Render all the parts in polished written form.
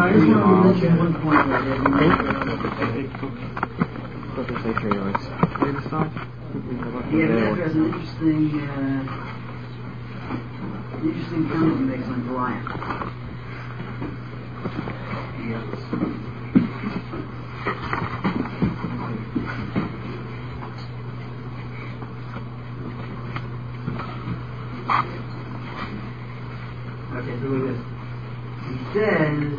I just want to mention one point that there's an interesting comment he makes on Goliath. Okay, so look at this. He says,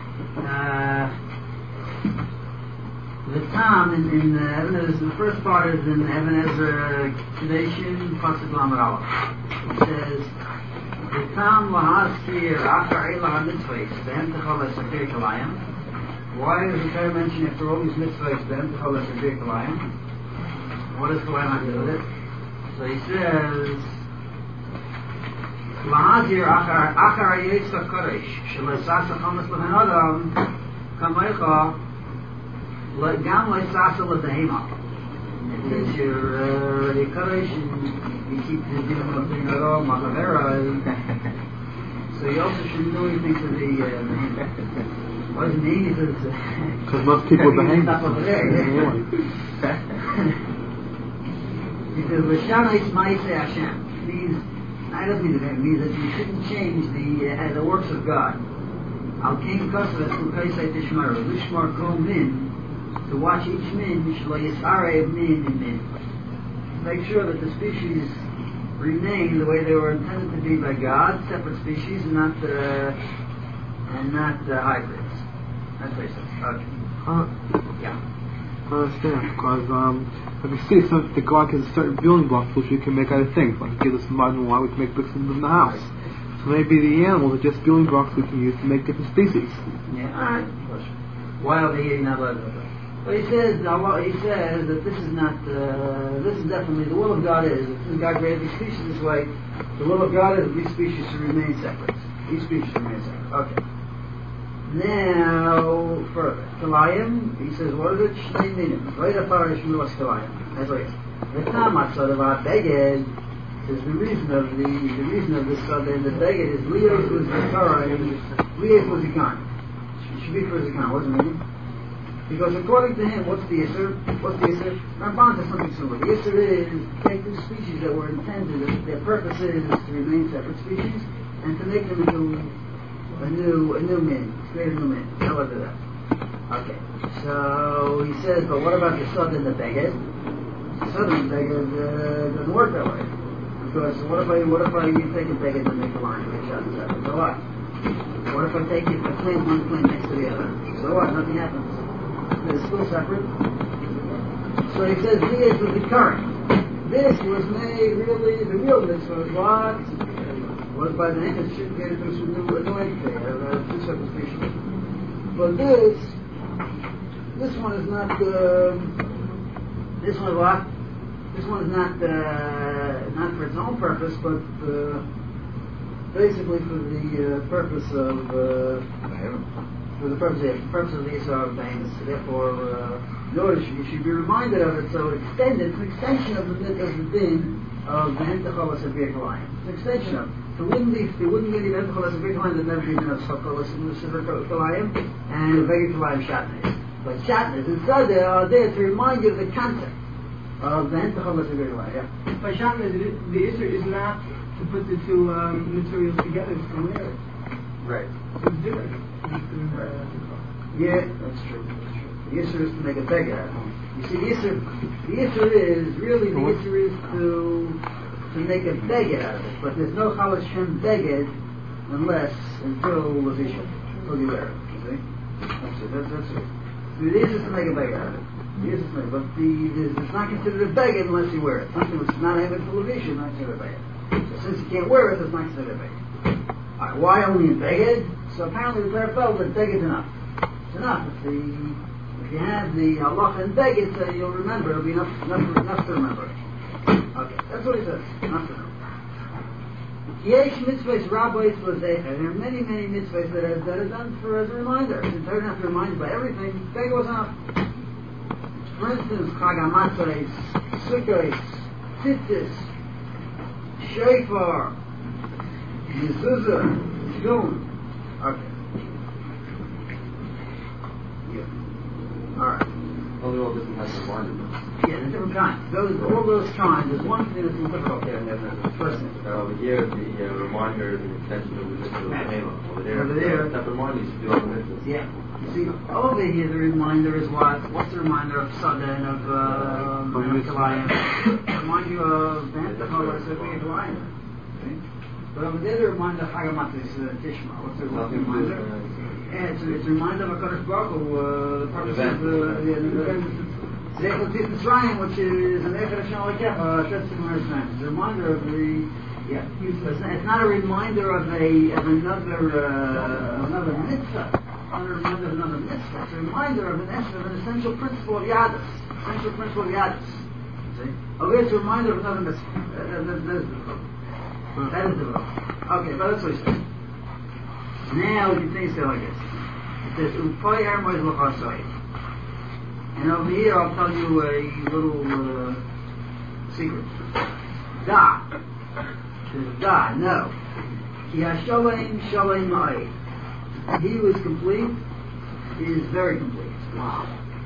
the Tam in Even Ezra, the first part is in Even Ezra Kedation, Pasuk Lamed Aleph. It says, the Tam Lahazkir Achar Eila HaMitzvahs, Behem Techol HaSakir Kalayim. Why does the Torah mention after all these mitzvahs, Behem Techol HaSakir Kalayim? What does Kalayim have to do with it? So he says, Lahazir Achar Yetsa Kodesh, Shalesasa Chamas Lehen Adam, Kamaycha, Gam Lesasa Lebehema. Since you're already Kodesh and you keep doing something at all, Machavera, so you also shouldn't do anything to the Behema. What does it mean? He says, because most people are Behema. Stop over there, He says, L'shana Ismaise Hashem. Means, I don't mean it means that you shouldn't change the works of God. Al King Kosev Kukaisai Tishmar, Lishmar Kol Min, to watch each min, Shlo Yisare Min in Min. Make sure that the species remain the way they were intended to be by God, separate species, and not hybrids. That's what he says. Okay. Yeah. I understand, because if you see something that God gives a certain building blocks which you can make other things, like He gives us mud and why we can make bricks in the house. So maybe the animals are just building blocks we can use to make different species. Yeah, alright. Why are they eating that blood? But he says that this is not, this is definitely, the will of God is, if God created these species this way, the will of God is these species should remain separate. These species should remain separate. Okay. Now, further, Kalayim, he says, what is it? Shnei minim. Right up our Shmuel's Kalayim. That's what it is. The Tamat Sadavad Beged says the reason of this Sadeh in the Beged is Leos was the Torah and Leos was the Khan. It should be for the Khan, what's the meaning? Because according to him, what's the Yisr? Ramban says something similar. The Yisr is take two species that were intended, their purpose is to remain separate species, and to make them into a new min, create a new min. How about that? Okay. So he says, but what about the Sod and the Beged? The Sod and the Beged doesn't work that way. Because what if I take a Beged and make a line, make shots and stuff? So what? What if I take it, I plant one plant next to the other? So what? Nothing happens. They're still separate. So he says this was the current. This was made really, the real mitzvah was by the hand that shouldn't get into some new entity, two separate species. But this one is not, this one what? This one is not for its own purpose, but basically for the purpose of the purpose of the Yisrael of Behemoth. So therefore, notice you should be reminded of it. So it's an extension of the din of the Hentachol Asavir Kalayim. It's an extension of it. There wouldn't be any Hentachol Asavir Kalayim. There'd never be enough Sokol Asavir Kalayim and Veggie Kalayim Shatnez. But Shatnez and Sadeh are there to remind you of the concept of the Hentachol Asavir Kalayim. Yeah. By Shatnez, the issue is not to put the two materials together, it's to wear it. Right. It's different. Yeah, that's true. The issue is to make a beggar out of it. You see, the issue is to make a beggar out of it. But there's no Chal Hashem beggar until Levisha, until you wear it. You see? That's it. The issue is to make a beggar out of it. But it's not considered a beggar unless you wear it. Something which is not having for Levisha, not considered a beggar. So since you can't wear it, it's not considered a beggar. Alright, why only in beggar? So apparently the Torah felt that beggar is enough. It's enough. If you have the halacha and beggar, so you'll remember. It'll be enough to remember. Okay, that's what he says. Enough to remember. Yesh mitzvahs rabbis l'zecher. There are many mitzvahs that are done as a reminder. The Torah doesn't have to remind you by everything. Beggar was enough. For instance, Chag HaMatzos, Sukkos, Tzitzis, Shofar, Mezuzah, Tefillin. Okay. all different types of reminders. Yeah, there's different kinds. All those kinds, there's one thing that's difficult there, and there's the first thing. Over here, the reminder, the intention of the mitzvah of the Hema. Over there, that reminder you should do all the mitzvahs. Yeah. You see, over here, the reminder is what? What's the reminder of Sada and of Kalayim? Remind you of Bantachol, so we Kalayim. But over there, the reminder of Hagamatis Tishma. What's the reminder? Yeah, it's a reminder of HaKadosh Baruch Hu, the purpose of the Zeichel Tis Mitzrayim, which is an Echad Hashem Alekecha, Shetzim Mitzrayim. It's a reminder of the, it's not a reminder of another mitzvah. It's a reminder of an essential principle of Yadus. See? Okay, it's a reminder of another mitzvah. That is the vote. Okay, but that's what he says. Now we can say like this. It says, Upai Ermoiz L'chasoi. And over here I'll tell you a little secret. Da. It says, Da, no. Ki ha-sholem sholem ma'ay. He who is complete is very complete. Wow.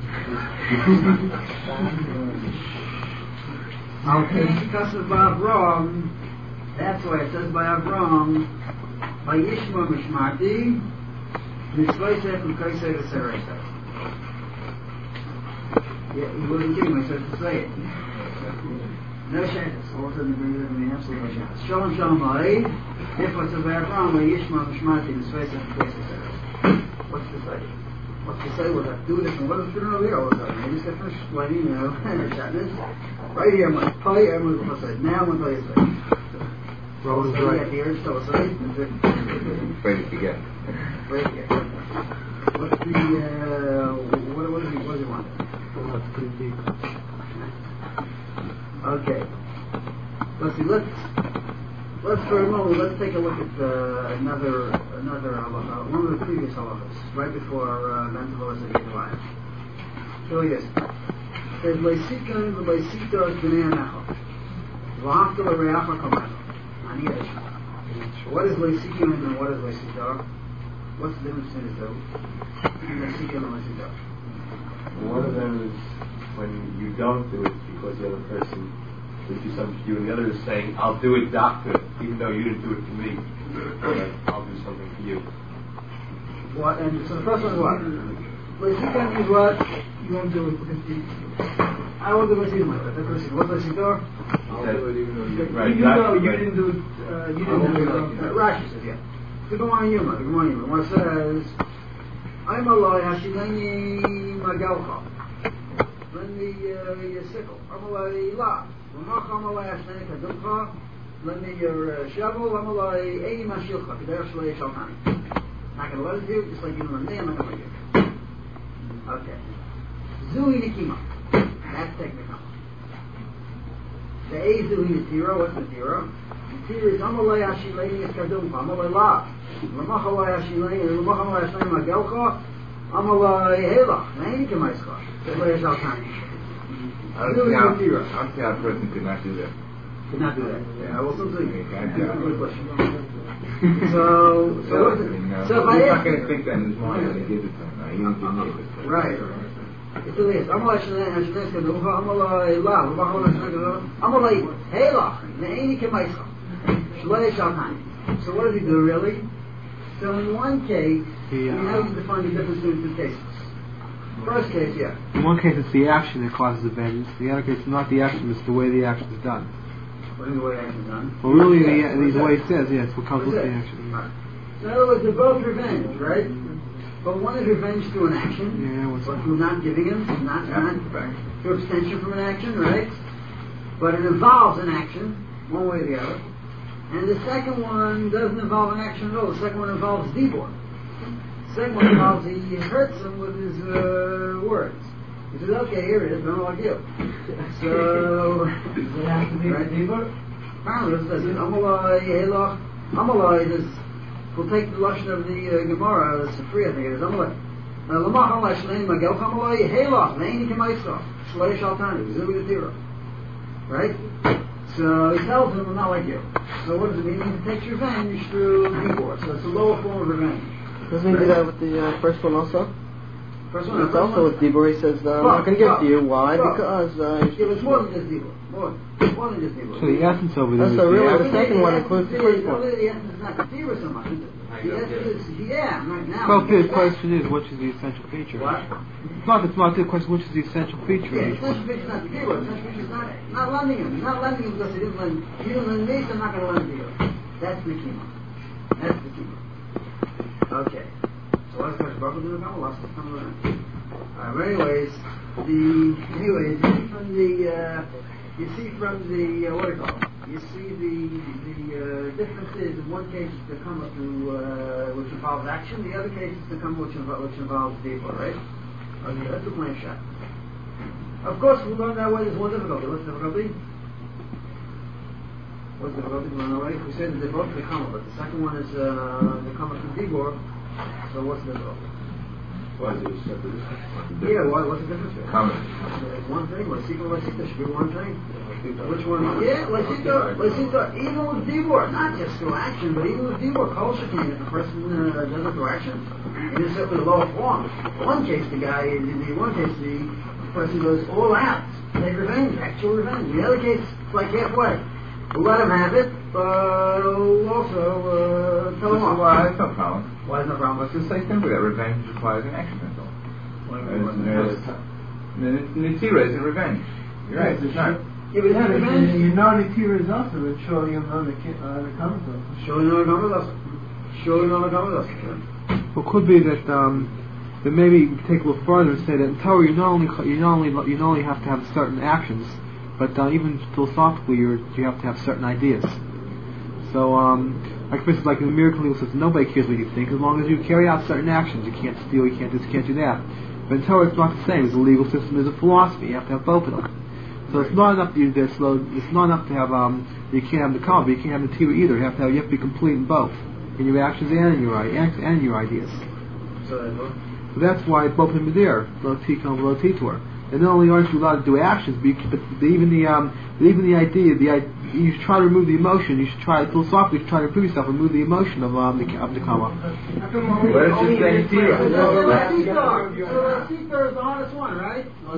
Okay, because of Avram, that's why it says by Avram, by Yishma Mishmati, Mitzvaysef and Kaisei V'Sereisef. Yeah, he wasn't kidding myself to say it. No chance. All of a sudden, absolutely no chance. Shalom Shalom Ma'id, therefore it says by Avram, by Yishma Mishmati, Mitzvaysef and Kaisei V'Sereisef. What's to say? What's to say? We'll have to do this, and what is it over here all of a sudden? I just got finished explaining, right here, my pie, I'm going to say. Now I'm going to tell you something. Roll is right. Here, so it's right. Afraid to forget. What's the, what does he want? That's pretty deep. Okay. Let's see, let's for a moment, let's take a look at another halacha, one of the previous halachas, right before Bantachol Yisrael. So yes. It says, Leisikon v'leisitos b'nei anachot. V'hafta l'reacha kamecha. What is Leisikon and what is Leisitor? What's the difference between the two? Leisikon and Leisitor. One of them is when you don't do it because the other person will do something to you, and the other is saying, I'll do it, doctor, even though you didn't do it to me. I'll do something for you. What? And so the first one is what? Leisikon is what? You won't do it because I won't do it even like that. What's Leisitor? I'll do it even though you didn't. Right, you didn't do it. You didn't do it. Rashi says, yeah. The Gemara Yuma. The Gemara says, I'm Alai Hashileni Magalcha. Lend me your sickle. I'm Alai La. L'mach I'm Alai Hashleni Kadumcha. Lend me your shovel. I'm Alai Eini Mashilcha. K'derech Shalei Shaltani. Not going to let it do, just like you don't let me, I'm not going to let you. Okay. Zui Nikima. That's technical. The A Zui Natira. What's Natira? Natira is Amalei Hashileni Kadumcha. Amalei La. L'mach Alai Hashileni. L'mach Alai Hashleni Magalcha. Amalei Helach. Eini K'maischa. K'derech Shaltani. Obviously, a person could not do that. Could not do that. Yeah, I will still do it. That's a good question. So if I ask, not going to think that in his mind when he gives it to him. He didn't give me it. Right. It's the list. Amalei Hashleni Kadumcha. Amalei La. L'mach Alai Hashleni Kadumcha. Amalei Helach. Eini K'maischa. Shalei Shaltani. So what does he do really? So in one case, we have to define the difference between two cases. First case, yeah. In one case, it's the action that causes the vengeance. In the other case, it's not the action; it's the way the action is done. What is the way the action is done? Well, really, the way it says, yes, what comes with the action. Right. So in other words, they're both revenge, right? But one is revenge through an action, but through not giving him, not through abstention from an action, right? But it involves an action, one way or the other. And the second one doesn't involve an action at all. The second one involves dibur. The second one involves he hurts him with his words. He says, okay, here it is, but I don't like you. So, does it have to be right? dibur? Apparently it says, Amalai, Helach, Amalai is, we'll take the lashon of the Gemara, the Sifri, I think it is, Amalai. L'mach Amalai Shlein Magelch Amalai, Helach, Leini K'maischa, Shlei Shaltani, Zui Gatira. Right? So he tells him, I'm not like you. So what does it mean? He takes revenge through divorce. So it's a lower form of revenge. Doesn't he do that with the first one also? First one. It's also with Dibur. He says, I'm not going to give it to you. Why? Because it was more than just Dibur. More than just Dibur. So the essence over there. So really, the second one includes the first one. The essence is not the Dibur so much. The essence is right now. Well, the question is, which is the essential feature? What? It's not the question. Which is the essential feature? Yeah, the essential feature is not the Dibur. The essential feature is not lending him. He's not lending him because he didn't lend. You didn't lend me, so I'm not going to lend you. That's the key. That's the key. Okay. So what's the question? Baruch do the Kama? Last time around. But anyways, you see from the what do you call it? You see the differences. In one case, it's the Kama which involves action. The other case, it's the Kama which involves deeper, right? Okay, that's a plain shot. Of course, we learn that way. There's one difficulty. What's the difficulty? What's the difficulty? We learn already. We said that they're both the Kama, but the second one is the Kama from Dibor. So what's the difficulty? Why is it separate? Yeah, what's the difference? Common. One thing. Lasita should be one thing. Which one? Yeah, Lasita. Even with Dibor, not just through action, but even with Dibor, culture can if the person does it through action. And it's simply the lower form. In one case, the person goes all out, take revenge, actual revenge. In the other case, it's like halfway. We'll let him have it, but also tell him off. Why? It's no problem. Why is no problem? Let's just say simply that revenge requires an action, that's all. Nitira isn't revenge. You're right, it's not. Yeah, but it's revenge. You know the Tira is also the showing him on the comes also. Showing on the Kama. Well, it could be that maybe you take a little further and say that in Torah you not only have to have certain actions, but even philosophically you have to have certain ideas. So, like for instance, like in the miracle legal system, nobody cares what you think as long as you carry out certain actions. You can't steal, you can't this, you can't do that. But in Torah it's not the same. It's a legal system, there's a philosophy. You have to have both of them. So it's not enough to use this. It's not enough to have you can't have the Kama, but you can't have the Tira either. You have to be complete in both, in your actions and in your ideas. So that's why both of them are there. Lo Tikon, Lo Titor. And not only aren't you allowed to do actions, but even the idea, you should try to remove the emotion. You should try philosophically try to improve yourself, remove the emotion of the Kama. But it's just saying Tira. So Lasita is the hardest one, right? No,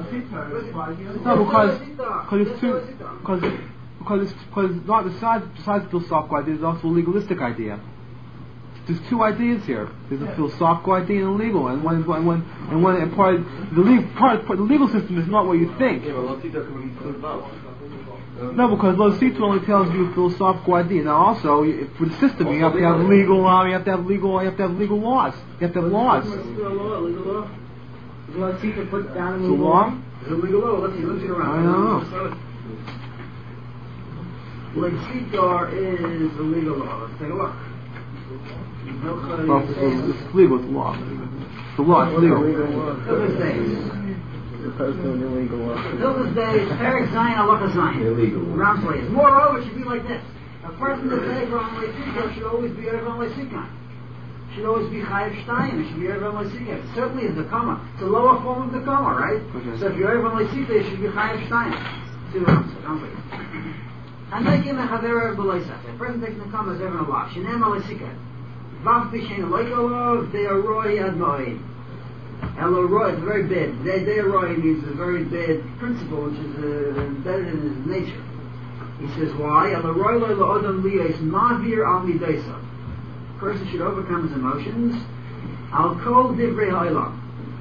because it's not besides the philosophical idea, there's also a legalistic idea. There's two ideas here. There's a philosophical idea and a legal, and the legal system is not what you think. Yeah, but Lotita can include both. No, because Losita only tells you a philosophical idea. Now, also for the system, you have to have legal laws. You have to have legal laws. You have to have laws. Legal law. Lasita put down It's a law. Is it legal law? Let's see around. I don't know. Lasita is a legal law. Let's take a look. Well, it's legal. It's law. It's a law. It's legal. Hilchos days. Opposed to an illegal law. Hilchos days. Perek Zayin, Halacha Zayin. Illegal. Ramslays. Moreover, it should be like this. A person that's over on Lasita should always be over on Lasika. Should always be Chayiv Shtayim. It should be over on Lasika. It certainly is the Kama. It's a lower form of the Kama, right? Okay. So if you're over on Lasika, it should be Chayiv Shtayim. See what I'm saying? Hanakim Mechaver B'Loisach. A person taking the Kama is over on Allah. Shinem Lasika. Vav Bishen Loikolov, they are Roy Admoid. Elo Roy, it's very bad. They are Roy means a very bad principle which is embedded in his nature. He says, why? Elo Roy Lo Odom Liyos Mavir Al Midesa. A person should overcome his emotions. Al Kol Divrei Ha'olam.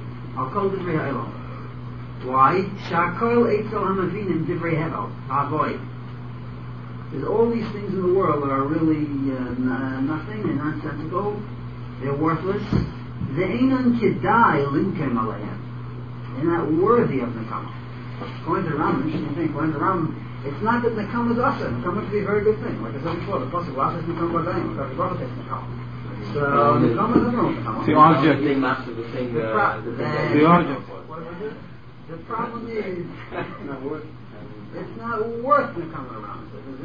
Why? Shakol Eitzel Hamavinim Divrei Hevel. Avoid. There's all these things in the world that are really nothing, they're nonsensical, they're worthless. They're not worthy of Nekama. According to Ram, interesting thing, according to Ram, it's not that Nekama is asa. Nekama could be a very good thing. Like I said before, the Pasuk Asa is Nekama Badayim, because the Baruch takes Nekama. So, Nekama is not Nekama. The object. The object. The problem is, it's not worth Nekama around.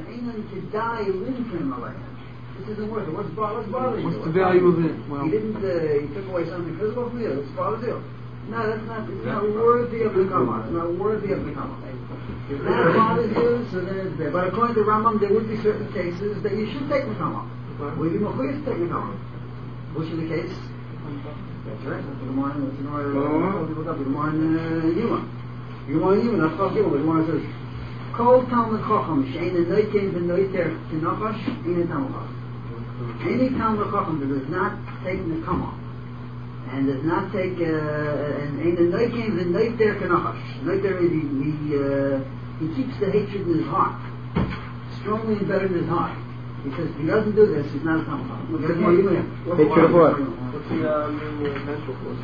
This isn't worth it. What's bothering you? What's the value of it? Well, he didn't. He took away something physical from you. What's bothering you? No, that's not. It's not worthy of the Kama. It's not worthy of the Kama. If that bothers you, so then it's there. But according to Rambam, there would be certain cases that you should take the Kama. Would be mechuyev to take the Kama. Which is the case? That's right. That's the Gemara. That's the Gemara in Yuma. That's called Yuma. The Gemara says, Kol Talmud Chacham she'ein noitein v'noiter tinachash ein Talmud Chacham. Any Talmud Chacham that does not take nekama and does not take and ein noitein v'noiter tinachash. Noiter is he keeps the hatred in his heart, strongly embedded in his heart. He says if he doesn't do this, he's not a Talmud Chacham. Look at Yuma. Hatred of what? What's the mental force?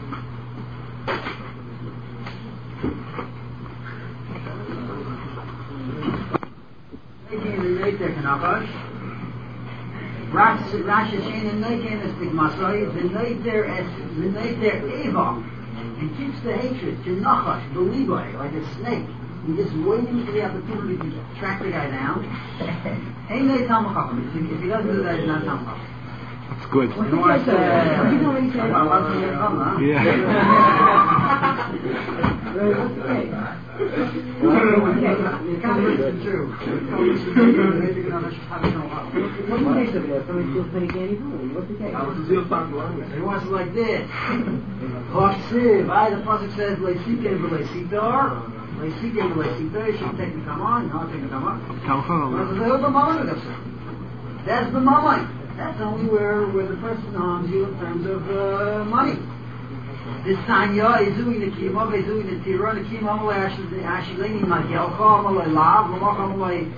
Rashi Shein and Neiken is Stigmasoi, V'Neiter Eva, and keeps the hatred to Nachash, Beliboy, like a snake. He just waiting for the opportunity to track the guy down. Ain't no Talmud Chacham. If he doesn't do that, he's not Talmud Chacham. That's good. You know what I said? I want to hear from, huh? Yeah. You can't listen to. What's the case of it? Somebody feels pain candy food. What's the case? He wants it like this. Chasiv. The pasuk says, "Leisikim v'leisitar." Leisikim v'leisitar. You should take the command. No, take the command. That's the moment. That's only where the person harms you in terms of money. This time, is doing the kima, is doing the tira, the kima, Ashileni Magel, Amalai Lav, Amalai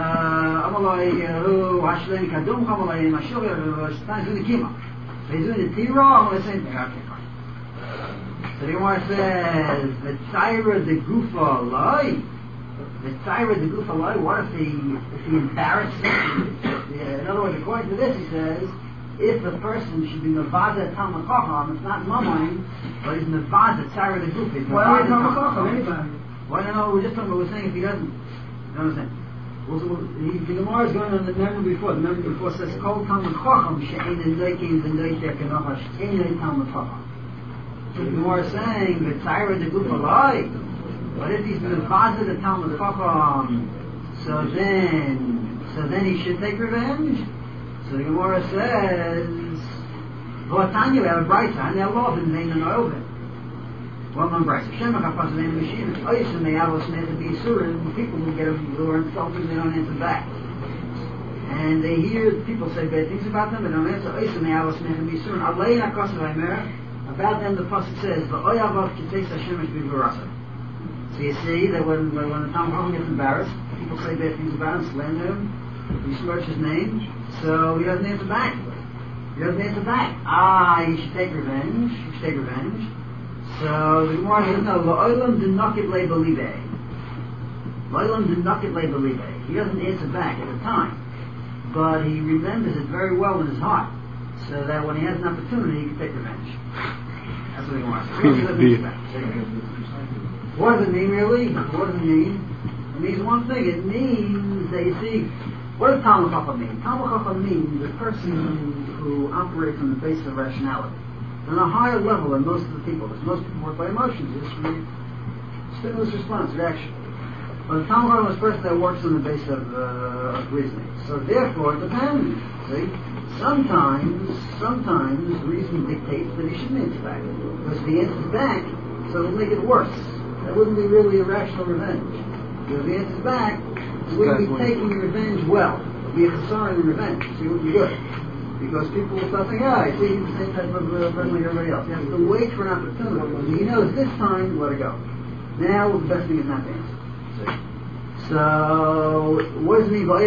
Ashileni Kadum, Amalai Mashur, Stan doing the kima. He's doing the tira, Amalai same thing. So the Gemara says, the Tira the Gufa Lai. The Tira the Gufa Lai, what if he embarrassed him? In other words, according to this, he says, if the person should be Nevada Talmud Chacham, it's not Mamain, but he's Nevada Tira the Gufa. Why not Talmud Chacham? Anybody? Why no? We're just talking about, we're saying if he doesn't. You understand? The Gemara is going on the memory before. The memory before says, Kol Talmud Chacham she'ein neikin v'noiter kenachash ein Talmud Chacham. So the Gemara is saying the Tira the Gufa Lai. But if he's Nevada the Talmud Chacham, so then he should take revenge. So the Gemara says, V'atanya, we have a bright sign, they're love in Zayn and Oven. Well, one bright sign, Shemach HaPas and Zayn and Mashiach. Oysim, they have us made to be Surim, people who are insulting, they don't answer back. And they hear people say bad things about them, they don't answer. Oysim, they have us made to be Surim. Alein HaKos of Aimer, about them the Pasuk says, V'oyavav Kitesa Shemesh B'Vurasa. So you see that when the Talmud Chacham gets embarrassed, people say bad things about him, slander him, besmirch his name, so he doesn't answer back. You should take revenge. So the Gemara says, no, La'olam dinakit le'belibe. He doesn't answer back at the time, but he remembers it very well in his heart, so that when he has an opportunity, he can take revenge. That's what the Gemara says. What does it mean, really? What does it mean? It means one thing. It means that, you see, what does Talmud Chacham mean? Talmud Chacham means a person who operates on the basis of rationality. On a higher level than most of the people, because most people work by emotions. It's stimulus response, reaction. But the Talmud Chacham is a person that works on the basis of reasoning. So therefore, it depends. See? Sometimes reason dictates that he shouldn't answer back. Because if he answers back, so it'll make it worse. That wouldn't be really a rational revenge. If he answers back, he wouldn't be taking revenge well. It would be a chasar in the revenge. So he wouldn't be good. Because people will start saying, I see, he's the same type of person like everybody else. You have to wait for an opportunity. When he knows this time, let it go. Now, the best thing is not to answer. So, what does it mean?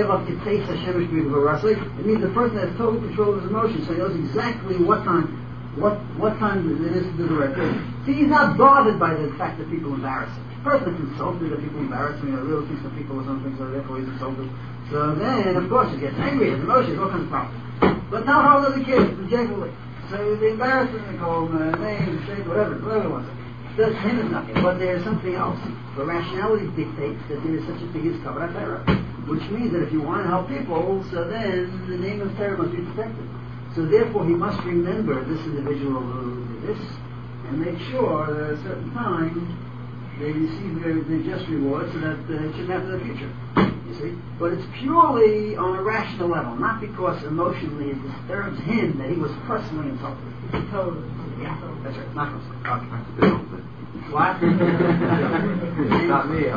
It means the person has total control of his emotions, so he knows exactly what time it is to do the right thing. See, he's not bothered by the fact that people embarrass him. The person is insulted that people embarrass him, really thinks that people or something, so therefore he's insulted. So then, of course, he gets angry, his emotions, all kinds of problems. But not all other kids, objectively. So they embarrass him, they call him names, shape, whatever he wants. So to him is nothing, but there's something else. The rationality dictates that there is such a thing as Kabbalah Torah, which means that if you want to help people, so then the name of Torah must be protected. So therefore he must remember this individual who did this, and make sure that at a certain time they receive their just reward so that it shouldn't happen in the future. You see? But it's purely on a rational level, not because emotionally it disturbs him that he was personally insulted. Yeah, that's right. Not from sleep. That's a different thing. What? Not me.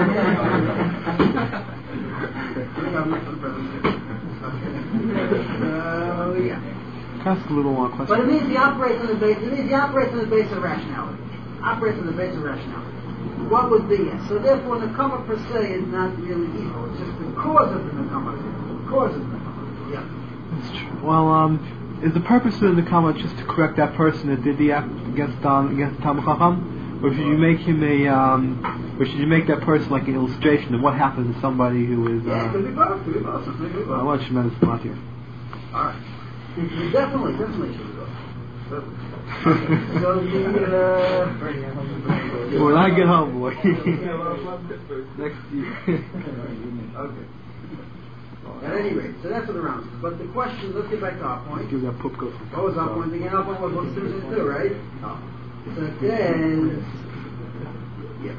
Yeah. Ask a little more question. But it means he operates on the base. It means he operates on the base of rationality. Operates on the base of rationality. What would be it? So therefore, Nakama per se is not really evil. It's just the cause of the Nakama. The cause of the Nakama. Yeah. That's true. Well, is the purpose of the Nakama just to correct that person that did the act against Talmud Chacham, or should you make him or should you make that person like an illustration of what happens to somebody who is? Yeah, it could be both. Could be both. Could be both. I want tremendous amount here. All right. Definitely should be both. So when I get home, boy. Next year. Okay. At any rate, so that's what the round is. But the question, let's get back to our point. Give that poop go. What was our point again? Our point was what Susan do, right? Oh. So then, yeah.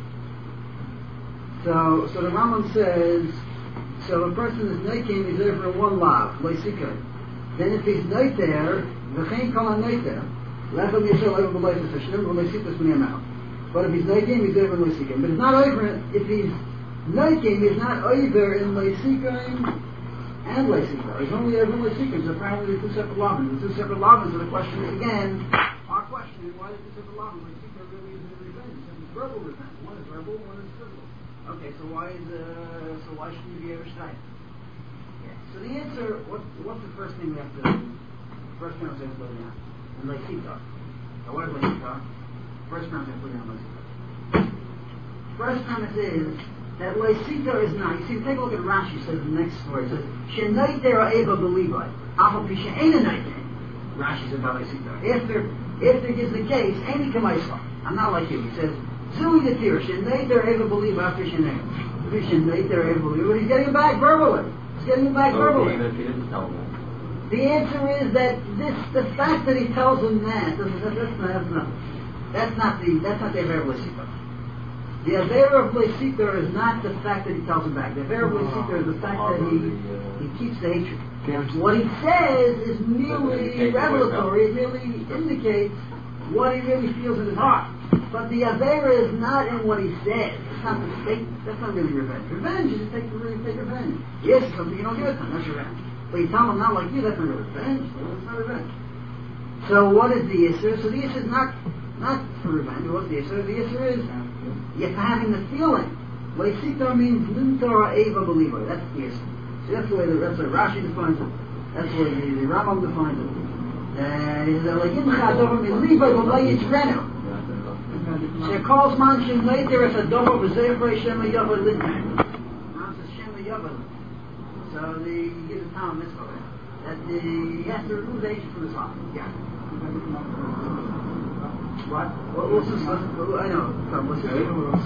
So the Rambam says, so a person is naking, he's there for one lav, leisika. Then if he's naiter, v'chein kol ha-naiter, lefam yishel over b'leisik, v'shlim b'leisikus b'nei. But if he's naking, he's over in leisikim. But it's not over, if he's naking, he's not over in leisikim and leisika. He's only over in leisikim, so apparently they're two separate lavins. The two separate lavins, so the question is again, our question is why the two separate lavins? Leisika really isn't revenge, it's verbal revenge. One is verbal, one is physical. Okay, so why shouldn't you be able to say? So the answer, what's the first thing we have to do? First premise we have to put down. And leisika. So what is leisika? First premise we have to put down leisika. First premise is that leisika is not. You see, take a look at Rashi says the next story. It says, Shenaiter eva b'livai. Afa pisha ena naiter. Rashi says about leisika. After gives the case, any kamaisa. I'm not like you. He says, Zui the tear, Shenaiter eva b'livai after Shenaiter. Shenaiter eva b'livai. But he's getting back verbally. The answer is that the fact that he tells him that's not the Avera of Leisika. The Avera of Leisika is not the fact that he tells him back. The Avera of Leisika is the fact that he keeps the hatred. What he says is merely revelatory. It merely indicates what he really feels in his heart. But the Avera is not in what he says. It's not the statement. That's not really revenge. Revenge is to take revenge. Yes, something you don't give it to him. That's revenge. But you tell him not like you, that's not revenge. It's not revenge. So what is the issue? So the issue is not for revenge. What's the issue? The issue is you're having the feeling. Leisika means Limtora Eva Believer. That's the issue. So that's the way Rashi defines it. That's the way the Rambam defines it. He's like, Shekol Zman Shem Leiter Es Adomo V'Zeifrei Shem Yavah Litnei. Now it says Shem Yavah. So he gives a town mitzvah that he has to remove the hatred from his heart. Yeah. What? What's this? I know. What's this?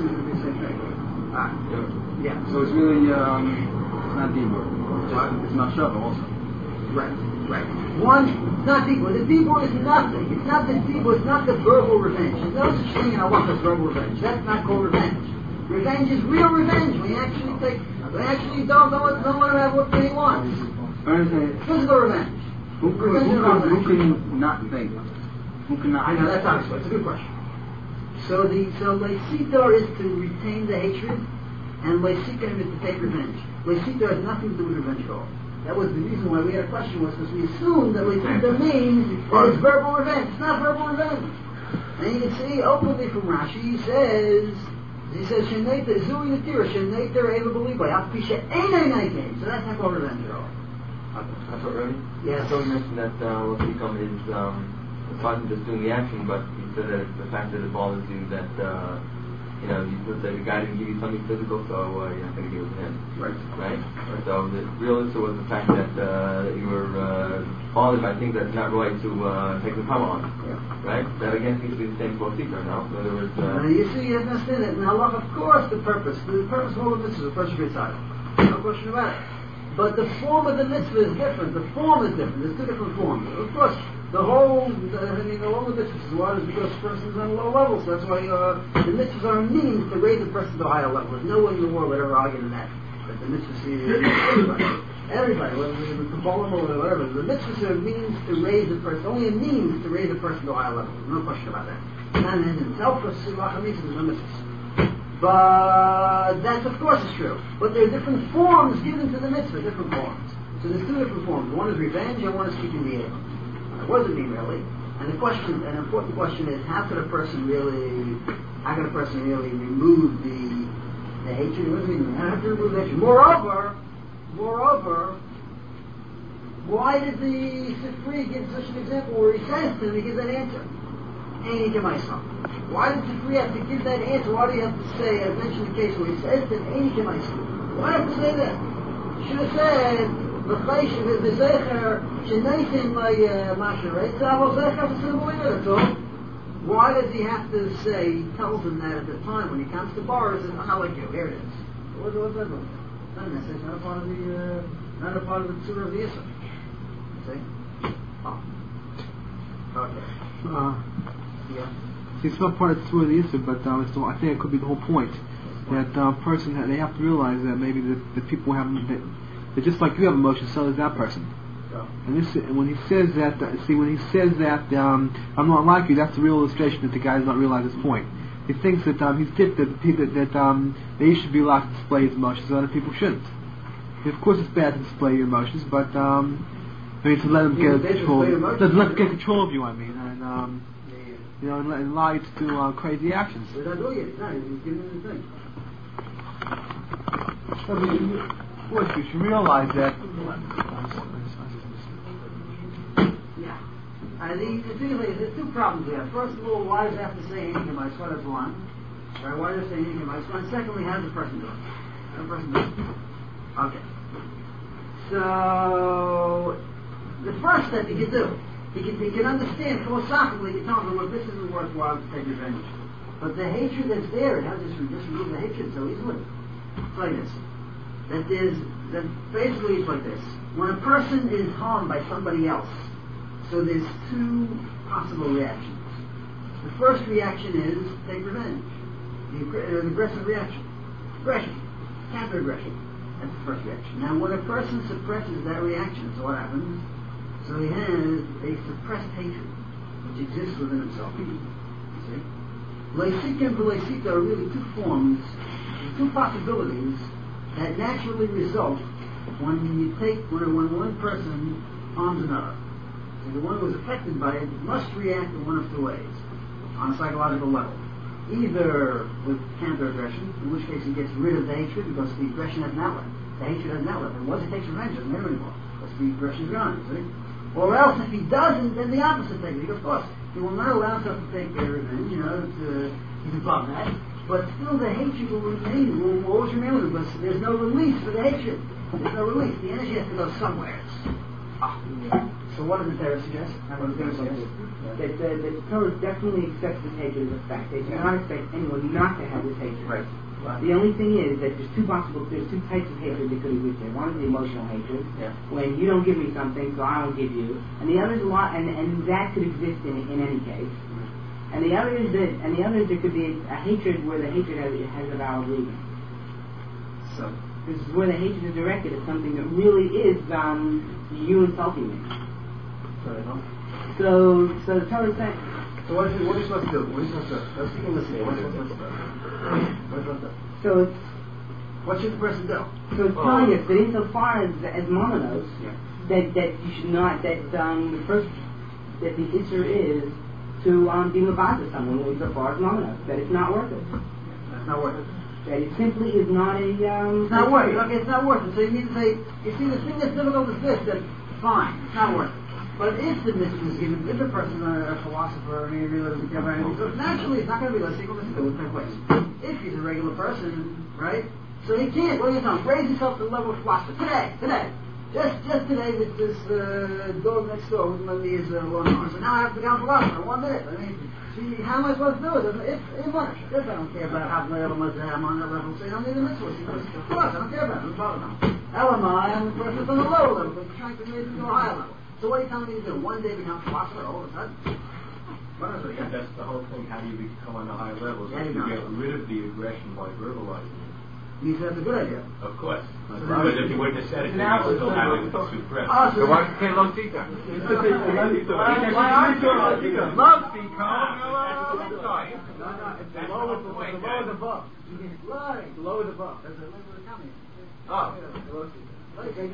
Yeah. So it's really it's not Dibur. It's not Shava also. Right. One, it's not Dibur. The Dibur is nothing. It's not the Dibur. It's not the verbal revenge. There's no such thing in Allah as verbal revenge. That's not called revenge. Revenge is real revenge. We actually don't let him have what he wants. Physical revenge. Who can not think? Who cannot? I know that's obvious. It's a good question. So Leisita is to retain the hatred, and Leisika is to take revenge. Leisita has nothing to do with revenge at all. That was the reason why we had a question, was because we assumed that Leisita means that it's verbal revenge. It's not verbal revenge. And you can see openly from Rashi, he says, Shenaiter, Zui Natira, Shenaiter Eva Beliebai, Afpisha Einay Naikim. So that's not called revenge at all. That's what really? Yes. So you mentioned that Lesikam is, it wasn't just doing the action, but you said that the fact that it bothers you that, you put that the guy didn't give you something physical, so you're not going to give it to him. Right? So the real issue was the fact that you were bothered by things that's not right to take the power on. Yeah. Right? That again seems to be the same for Seeker now. In other words, you see, you understand it. Now, of course, the purpose of all of this is a first degree title. No question about it. But the form of the mitzvah is different. The form is different. There's two different forms. Of course, all the mitzvahs, why is because the person's on a low level. So that's why the mitzvahs are a means to raise the person to a higher level. There's no one in the world that ever argued that the mitzvahs is Everybody, whether it's a Kabbalah or whatever, the mitzvah is a means to raise a person, only a means to raise a person to a higher level. No question about that. Not an end in itself, for Silach HaMitzvah is no mitzvah. But that, of course, is true. But there are different forms given to the mitzvah, different forms. So there's two different forms. One is revenge, and one is keeping the aim. What does it mean, really? And an important question is, how could a person really remove the hatred? What does it mean? How to remove the hatred? Moreover, why did the Sifri give such an example where he says to him, he gives that answer? Why did the Sifri have to give that answer? Why do you have to say, I mentioned the case where he says to him, why do you have to say that? You should have said, that's all. Why does he have to say, he tells him that at the time when he comes to bar, he says, I'm not like you, here it is. What's that about? Not a part of the Tzura of the Yisra. See? Oh. Okay. Yeah. See, it's not part of the Tzura of the Yisra, but I think it could be the whole point. That person, they have to realize that maybe the people have, they're just like you have emotions, so does that person. So. And when he says that, I'm not like you, that's the real illustration that the guy does not realize his point. He thinks that he's tipped that he should be allowed to display his emotions, and other people shouldn't. Of course, it's bad to display your emotions, but to let them get control, of you. I mean, and and allow you to do crazy actions. He's giving him the thing. Of course, you should realize that. Yeah. The thing is, there's two problems there. First of all, why does it have to say anything about it? That's one. Right? Why does it say anything about it? And secondly, how does the person do it? Okay. So, the first step he can do, he can understand philosophically, he can tell him, look, this isn't worthwhile to take revenge. But the hatred that's there, how does just remove the hatred so easily? It's like this. That basically it's like this. When a person is harmed by somebody else, so there's two possible reactions. The first reaction is take revenge. The aggressive reaction. Aggression. Counter-aggression. That's the first reaction. Now when a person suppresses that reaction, so what happens? So he has a suppressed hatred, which exists within himself. You see? Leisika and Leisika are really two forms, two possibilities that naturally result when one person harms another. So the one who is affected by it must react in one of two ways, on a psychological level. Either with counter-aggression, in which case he gets rid of the hatred because the aggression has an outlet. The hatred has an outlet. And once he takes revenge, it doesn't matter anymore. Because the aggression is gone, see? Or else, if he doesn't, then the opposite thing. Because, of course, he will not allow himself to take revenge, he's above that. But still the hatred will remain, will always remain with him, because there's no release for the hatred. There's no release. The energy has to go somewhere. So what does the Torah suggest? That the Torah definitely accepts this hatred as a fact. They do not expect anyone not to have this hatred. Right. The only thing is that there's two types of hatred that could exist there. One is the emotional hatred, when you don't give me something, so I won't give you. And the other is and that could exist in any case. And the other is that there could be a hatred where the hatred has a valid reason. So this is where the hatred is directed at something that really is you insulting me. So the Torah says. So what are you supposed to do? What are you supposed to do? Let's take a listen here. What are you supposed to do? So what should the person do? So it's telling us that insofar as mononos, that you should not that the issue is to be mabazah someone insofar as mononos, that it's not worth it. That's not worth it. That it simply is not a it's not worth it. Okay, it's not worth it. So you need to say, you see, the thing that's difficult is this, that fine, it's not worth it. But if the mitzvah is given, if a person is a philosopher, and he really doesn't care about anything, so naturally it's not going to be less equal to it would take place. If he's a regular person, right? So he can't, what are you telling him? Raise himself to the level of philosopher. Today. Just today with this dog next door wouldn't let me use a lawnmower. So now I have to become a philosopher in 1 minute. I mean, see, how am I supposed to do it? If I don't care about how the much I'm on that level, so you don't need a mitzvah. Of course, I don't care about it. It's about it. I'm the person on the lower level, but trying to make it to a higher level. So what are you telling me to do? One day become a philosopher all of a sudden? That's the whole thing. How do you become on a higher level? So you get rid of the aggression by verbalizing it. He said that's a good idea. Of course. So Because if you wouldn't have said it, then you would still have it suppressed. Oh, So why did you say Lo Tika? Why aren't you Lo Tika? Love Tika. No, it's the lower the above. Right. The lower the above. That's the coming. Oh. I'll take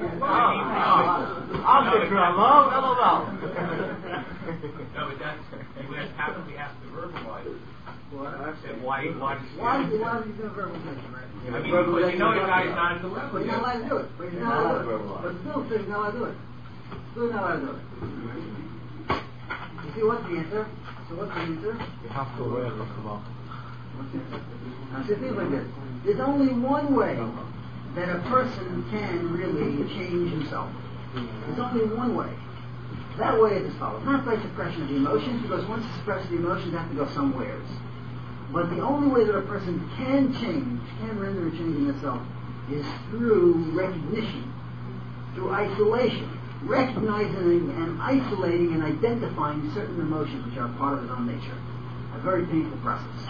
her on love, LOL. No, but that's, you have to verbalize it. What? I said, why is Why is he doing verbalization, right? I mean, because you know the guy's not at the level But he's not allowed to do it. But he's not allowed to do it. But still, he's not allowed to do it. Still not allowed to do it. You see what's the answer? So what's the answer? You have to wear the Kabbalah. Now, see, things like this. There's only one way that a person can really change himself. There's only one way. That way is as follows. Not by suppression of the emotions, because once you suppress the emotions, they have to go somewheres. But the only way that a person can change, can render a change in himself, is through recognition, through isolation, recognizing and isolating and identifying certain emotions which are part of his own nature. A very painful process.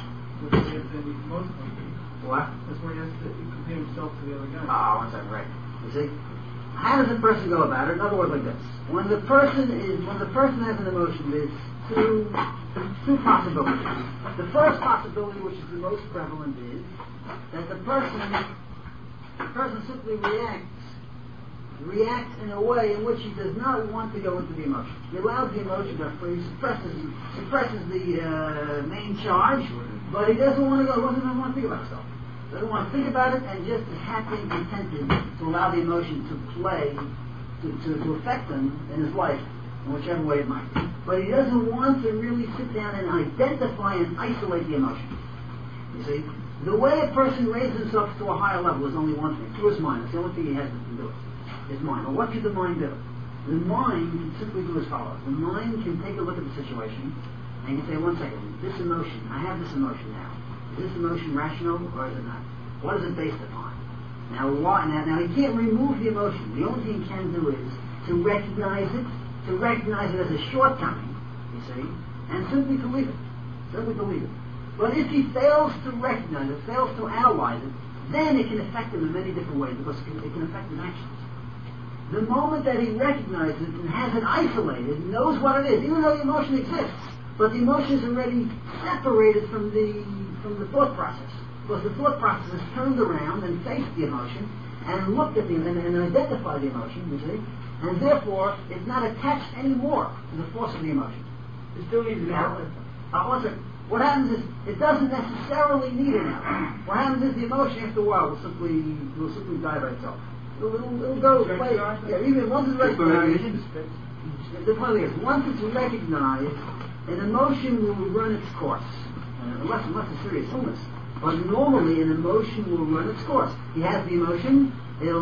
What? That's where he has to compare himself to the other guy. Ah, one second, right. You see? How does a person go about it? In other words, like this. When the person has an emotion, there's two possibilities. The first possibility, which is the most prevalent, is that the person simply reacts in a way in which he does not want to go into the emotion. He allows the emotion to free, suppresses the main charge, but he doesn't want to go. He doesn't want to think about himself. Doesn't want to think about it, and just is happy and contented to allow the emotion to play, to affect him in his life, in whichever way it might. But he doesn't want to really sit down and identify and isolate the emotion. You see, the way a person raises himself to a higher level is only one thing, through his mind. That's the only thing he has to do. His mind. Well, what can the mind do? The mind can simply do as follows. The mind can take a look at the situation and can say, one second, this emotion, I have this emotion now. Is this emotion rational or is it not? What is it based upon? Now he can't remove the emotion. The only thing he can do is to recognize it as a shortcoming, you see, and simply to leave it. But if he fails to recognize it, fails to analyze it, then it can affect him in many different ways because it can affect his actions. The moment that he recognizes it and has it isolated, knows what it is, even though the emotion exists, but the emotion is already separated from the thought process. Because the thought process is turned around and faced the emotion and looked at and identified the emotion, you see, and therefore it's not attached anymore to the force of the emotion. It still needs an outlet. What happens is it doesn't necessarily need an outlet. What happens is the emotion after a while will simply die by itself. It'll go away. Yeah, even once it's recognized. The point is, once it's recognized, an emotion will run its course, unless it's serious illness. But normally, an emotion will run its course. He has the emotion;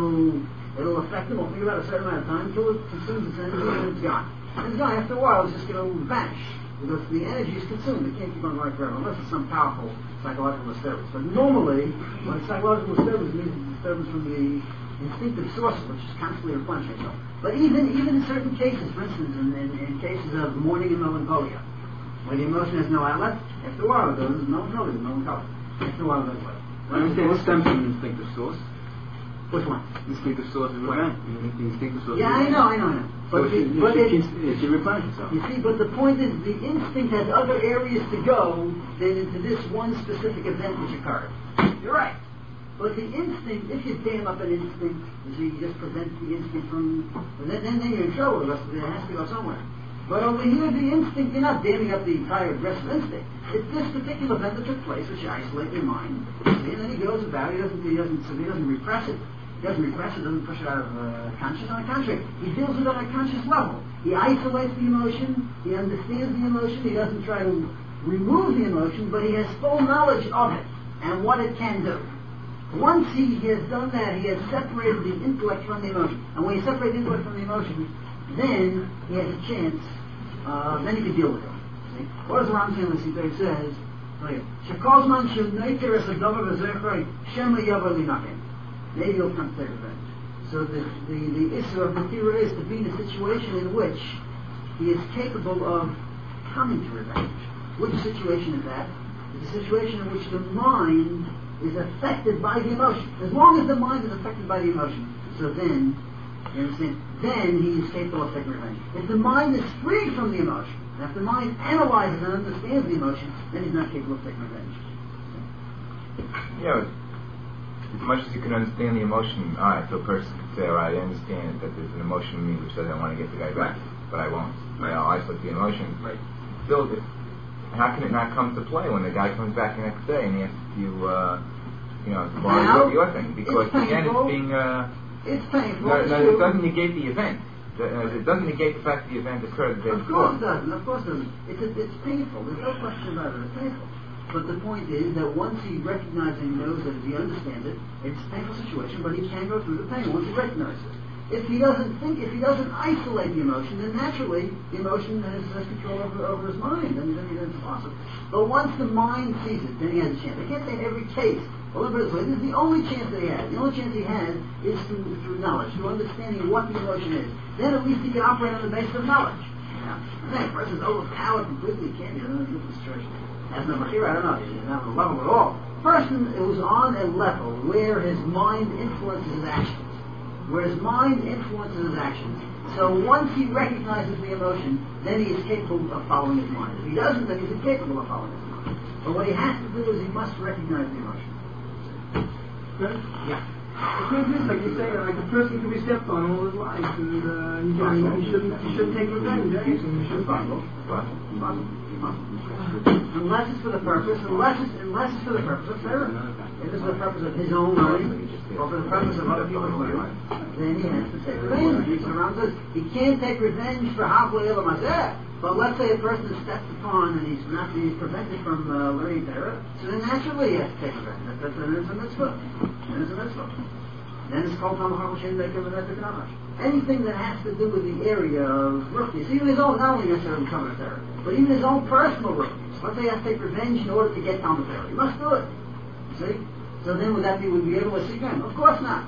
it'll affect him. He'll think about it a certain amount of time until it consumes its energy and it's gone. And it's gone. After a while, it's just going to vanish because the energy is consumed. It can't keep on running forever unless it's some powerful psychological disturbance. But normally, when psychological disturbance means disturbance from the instinctive source, which is constantly replenishing itself. But even in certain cases, for instance, in cases of mourning and melancholia, when the emotion has no outlet, after a while it goes melancholia. After a while it goes away. When you say it stems from the instinctive source? Which one? Instinctive source is revenge. The instinctive source. Yeah, I know. But it should replenish itself. You see, but the point is, the instinct has other areas to go than into this one specific event which occurred. You're right. But the instinct, if you dam up an instinct, you just prevent the instinct from, then you're in trouble. The rest of it has to go somewhere. But over here, the instinct, you're not damming up the entire aggressive instinct. It's this particular event that took place, which you isolate your mind, and then he goes about. He doesn't repress it. He doesn't push it out of conscious. On the contrary, he deals with it on a conscious level. He isolates the emotion. He understands the emotion. He doesn't try to remove the emotion, but he has full knowledge of it and what it can do. Once he has done that, he has separated the intellect from the emotion. And when he separates the intellect from the emotion, then he has a chance, then he can deal with it. See? What does Ramchal Siddhay says? Shekozman Shemnaker as a Dover Bezerchay, Shema Yavar Linakim. Maybe he'll come to take revenge. So the issue of the Tira is to be in a situation in which he is capable of coming to revenge. Which situation is that? It's a situation in which the mind is affected by the emotion. As long as the mind is affected by the emotion, so then, you understand, then he is capable of taking revenge. If the mind is free from the emotion, and if the mind analyzes and understands the emotion, then he's not capable of taking revenge. Yeah, as much as you can understand the emotion, alright, so a person could say, alright, I understand that there's an emotion in me which says I want to get the guy back, but I won't. I'll isolate the emotion. Right. Still, how can it not come to play when the guy comes back the next day and he asks you, to borrow your thing? Because again, it's being... it's painful. No, it doesn't negate the event. It doesn't negate the fact that the event occurred the day before. Of course it doesn't. It's painful. There's no question about it. It's painful. But the point is that once he recognizes and knows that he understands it, it's a painful situation, but he can go through the pain once he recognizes it. If he doesn't isolate the emotion, then naturally the emotion has control over his mind, and then it's impossible. But once the mind sees it, then he has a chance. I can't say in every case. Well, this is the only chance that he has. The only chance he has is through knowledge, through understanding what the emotion is. Then at least he can operate on the basis of knowledge. Then a person's overpowered completely, can't be in a different situation. As number here, I don't know, he's not on a level at all. Person who's on a level where his mind influences his actions. So once he recognizes the emotion, then he is capable of following his mind. If he doesn't, then he's incapable of following his mind. But what he has to do is he must recognize the emotion. Good? Yeah. It's like you say, like a person can be stepped on all his life, and he shouldn't take revenge. Unless it's for the purpose of therapy. If it's for the purpose of his own learning, or for the purpose of other people's learning, then he has to take revenge. He can't take revenge for halfway over Mazeh. But let's say a person is stepped upon and he's prevented from learning Torah, so then naturally he has to take revenge. That's a mitzvah. Then it's called Tamachar Shem Beker V'Netek Namash. Anything that has to do with the area of rookies, even his own, not only necessarily Talmud Torah, but even his own personal rookies. Let's say he has to take revenge in order to get Talmud Torah. He must do it. See? So then would we be able to see him? Of course not.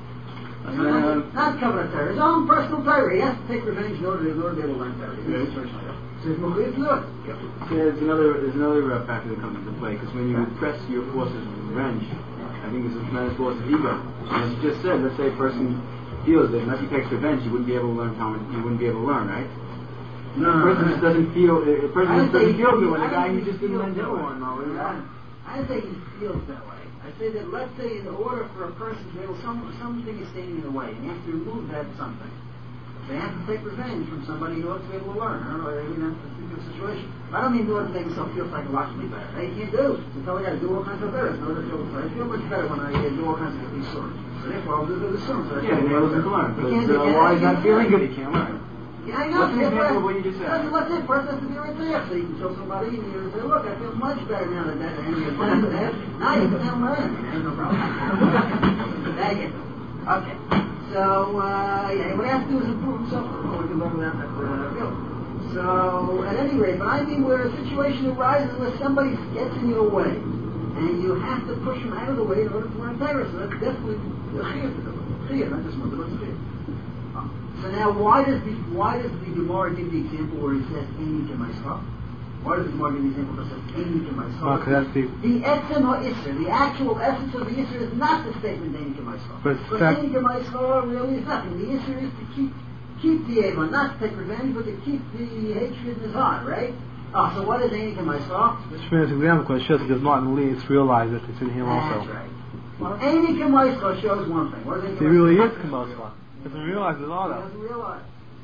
Not Talmud Torah. His own personal Torah. He has to take revenge in order to be able to learn Torah. So it's Mukhiv to do it. There's another factor that comes into play, because when you press your forces of revenge, I think there's a tremendous loss of ego. As you just said, let's say a person feels that unless he takes revenge, he wouldn't be able to learn Talmud. He wouldn't be able to learn, right? A person just doesn't feel good when a guy who just didn't lend him one. I think he feels that way. I say that, let's say, in order for a person to be able, something is standing in the way, and you have to remove that something. They have to take revenge from somebody in order to be able to learn. I don't know, that's a particular situation. I don't mean do it to make himself feel psychologically better. You can't do it. So I got to do all kinds of better. In order to feel better. I feel much better when I do all kinds of these sorts. So therefore, I'll do the sorts. Yeah, he able to learn. Why is not feeling good? He can't learn. Yeah, I know. What's an example of what you just said? Let's say a person has to be right there, so you can show somebody and you say, look, I feel much better now that enemy is done to that. Now you can learn. There's no problem. Dang it. Okay. So, what he has to do is improve himself. We can learn without that field. So, at any rate, but I mean where a situation arises where somebody gets in your way, and you have to push him out of the way in order to learn Torah. So that's definitely a chiyuv to do it. Chiyuv, not just one, but it's chiyuv. So now, why does the Gemara give the example where he says "Eini K'maischa"? Why does the Gemara give the example that says "Eini K'maischa"? The etzem ha'isser, the actual essence of the isser is not the statement "Eini K'maischa." But "Eini K'maischa" really is nothing. The isser is to keep the Avon, not to take revenge, but to keep the hatred in his heart, right? So what is Eini K'maischa? This is an example because it shows because Martin Leeds realized that it's in him also. That's right. Well, Eini K'maischa shows one thing. What is He really is K'maischa. He doesn't realize it all. He doesn't realize.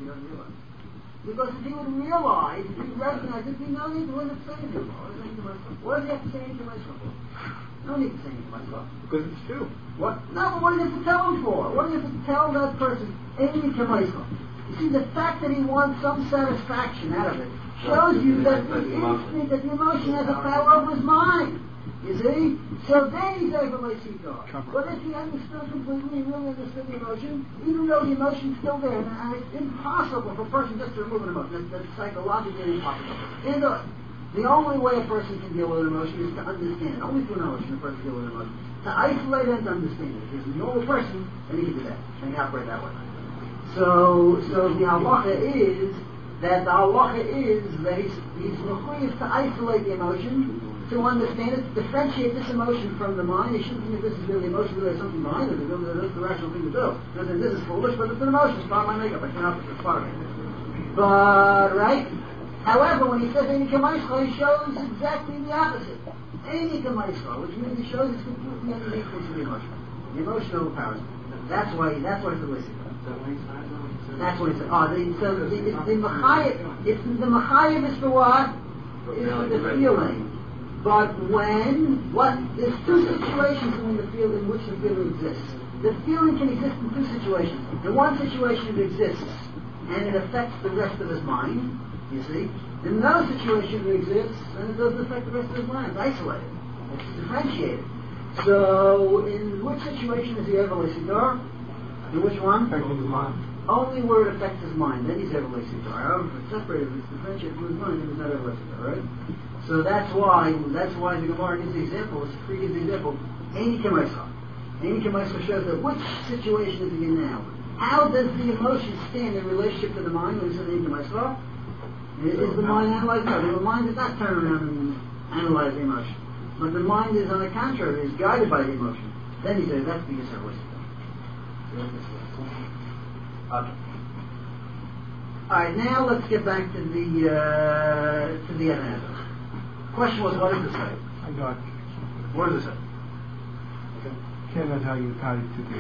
Because if he would realize, if he recognized it, he no need to learn to say anything. What does he have to say anything to myself? No need to say anything to myself. Because it's true. What? No, but what do you have to tell him for? What do you have to tell that person? Eini K'maischa. You see, the fact that he wants some satisfaction out of it shows you that the instinct, that the emotion has a power over his mind. You see? So then he's able to see God. But if he understood completely, he really understood the emotion, even though the emotion's still there, and it's impossible for a person just to remove an emotion. That's psychologically impossible. Can't do it. The only way a person can deal with an emotion is to understand. Only through knowledge can a person deal with an emotion. To isolate and to understand it. If he's a normal person, then he can do that. And he operate that way. So the halacha is that he's mechuyev to isolate the emotion to understand it, to differentiate this emotion from the mind. You shouldn't think that this is really emotion, really something behind it. That's the rational thing to do. Because this is foolish, but it's an emotion. It's part of my makeup. I can't help it. It's part of it. But, right? However, when he says Eini K'maischa, he shows exactly the opposite. Eini K'maischa, which means he shows it's completely unequal to the emotion. The emotion overpowers it. That's why it's the way. That's what he said. The Machayim is for what? Is for the feeling. But there's two situations in which the feeling exists. The feeling can exist in two situations. In one situation it exists, and it affects the rest of his mind, you see. In another situation it exists, and it doesn't affect the rest of his mind. It's isolated. It's differentiated. So, in which situation is he Evelay Sidor? In which one? Affecting his mind. Only where it affects his mind, then he's Evelay Sidor. However, if it's separated, if it's differentiated from his mind, then he's not Evelay Sidor, right? So that's why the Gemara gives the example, the Sifri gives the example, Eini K'maischa. Eini K'maischa shows that which situation is he in now? How does the emotion stand in relationship to the mind when he says Eini K'maischa? Is the mind analyzed? No, the mind does not turn around and analyze the emotion. But the mind is, on the contrary, is guided by the emotion. Then he says, that's the Yisrael. Okay. Alright, now let's get back to the Evan. Question was, what does it say? I got. What does it say? Can't know how you tied it to the.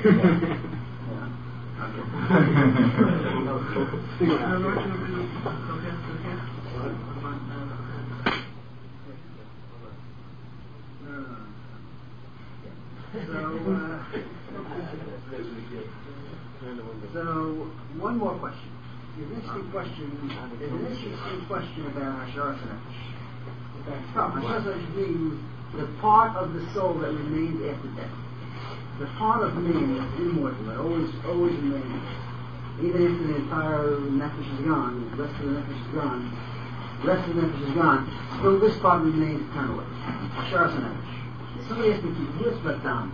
So, one more question. There's an interesting question about Hasharas Nefesh. Hasharas Nefesh means the part of the soul that remains after death. The part of man that's immortal, that always remains. Even after the entire Nefesh is gone, the rest of the Nefesh is gone, still this part remains eternally. Hasharas Nefesh. Somebody asked me, what's Badam?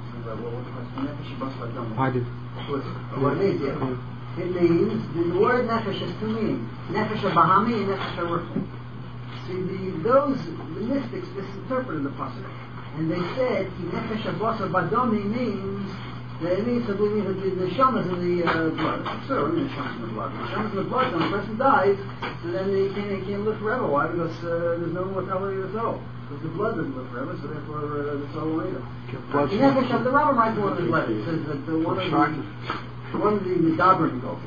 I did. What it is, yeah. It means, the word nefesh has two meanings. Nefesh bahami and nefesh ha-ruchni. See, the mystics misinterpreted the pasuk. And they said, nefesh ha-basar badomi means, that it means that the shamas in the blood. So, the shamas in the blood. The shamas in the blood, when a person dies, so then he can't live forever. Why? Because there's no mortality of the soul. Because the blood doesn't live forever, so therefore the soul won't either. The nefesh of the Rambam writes one of his letters. It says that one of the Medabrim says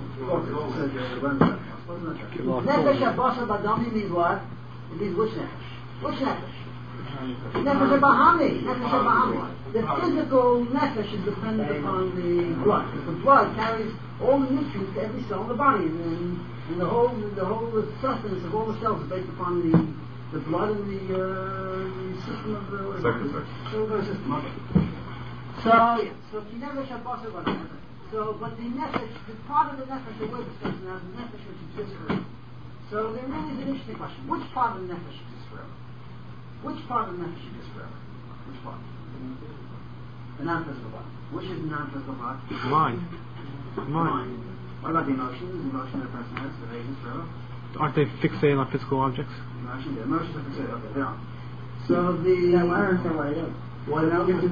nefesh ha-basar badomi means what? It means which nefesh? Which nefesh? Nefesh ha-bahami. Nefesh ha-bahami. The physical nefesh is dependent upon the blood. Because the blood carries all the nutrients to every cell in the body, and the whole sustenance of all the cells is based upon the blood and the system of the circulatory system. Okay. So nefesh ha-basar badomi. But the nefesh, the part of the nefesh that we're discussing now is the nefesh which exists forever. So there really is an interesting question. Which part of the nefesh exists forever? Which part of the nefesh exists forever? Which part? The non-physical part. Which is the non-physical part? Mind. What about the emotions? The emotion that a person has, do they exist forever? Aren't they fixated on physical objects? Emotions are fixated. Okay, they are. So I don't understand why they don't. Why don't the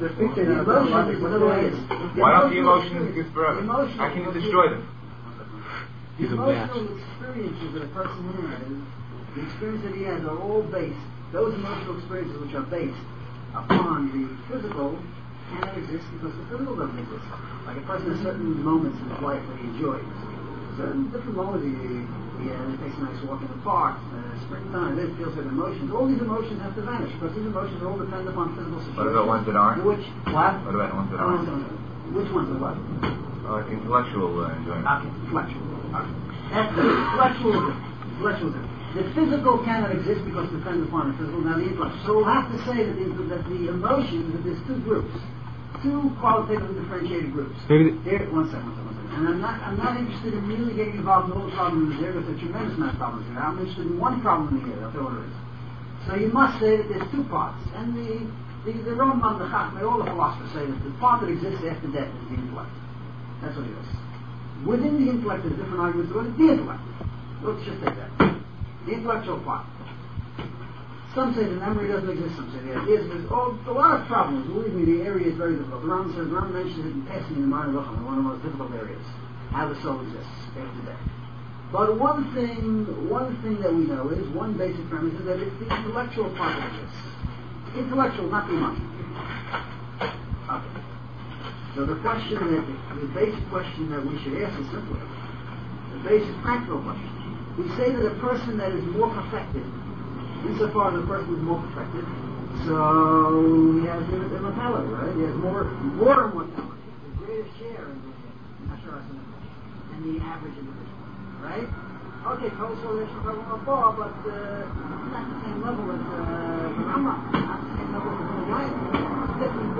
emotions exist forever? How can you destroy them? The emotional experiences that a person has, the experience that he has, are all based, those emotional experiences which are based upon the physical cannot exist because the physical doesn't exist. Like a person has certain moments in his life that he enjoys. Certain different moments he takes a nice walk in the park, springtime, then feels certain emotions. All these emotions have to vanish because these emotions are all dependent upon physical situations. What about ones that aren't? What about ones that aren't? Which ones are what? Like intellectual enjoyment. Okay, intellectual. Okay. That's the intellectual. The physical cannot exist because it depends upon the physical, not the intellectual. So we'll have to say that the emotions, that there's two groups, two qualitatively differentiated groups. One second. And I'm not interested in really getting involved in all the problems there, because there's a tremendous amount of problems here. I'm interested in one problem in here, that's all it is. So you must say that there's two parts. And the Rambam, the Chacham, all the philosophers say that the part that exists after death is the intellect. That's what it is. Within the intellect, there's different arguments about the intellect. Let's just take that. The intellectual part. Some say the memory doesn't exist, some say the ideas. There's a lot of problems. Believe me, the area is very difficult. Ram mentions it in passing in the mind of one of the most difficult areas, how the soul exists after death. But one thing that we know is, one basic premise is that it's the intellectual part of this. Intellectual, not the emotional. Okay. So the basic question that we should ask is simple. The basic practical question. We say that a person that is more perfected, insofar as a person is more perfected, so he has immortality, right? He has more immortality, a greater share in than the average individual, right? Okay, so there's a bar, but not the same level as the Rambam, not the same level as the Ryan. Different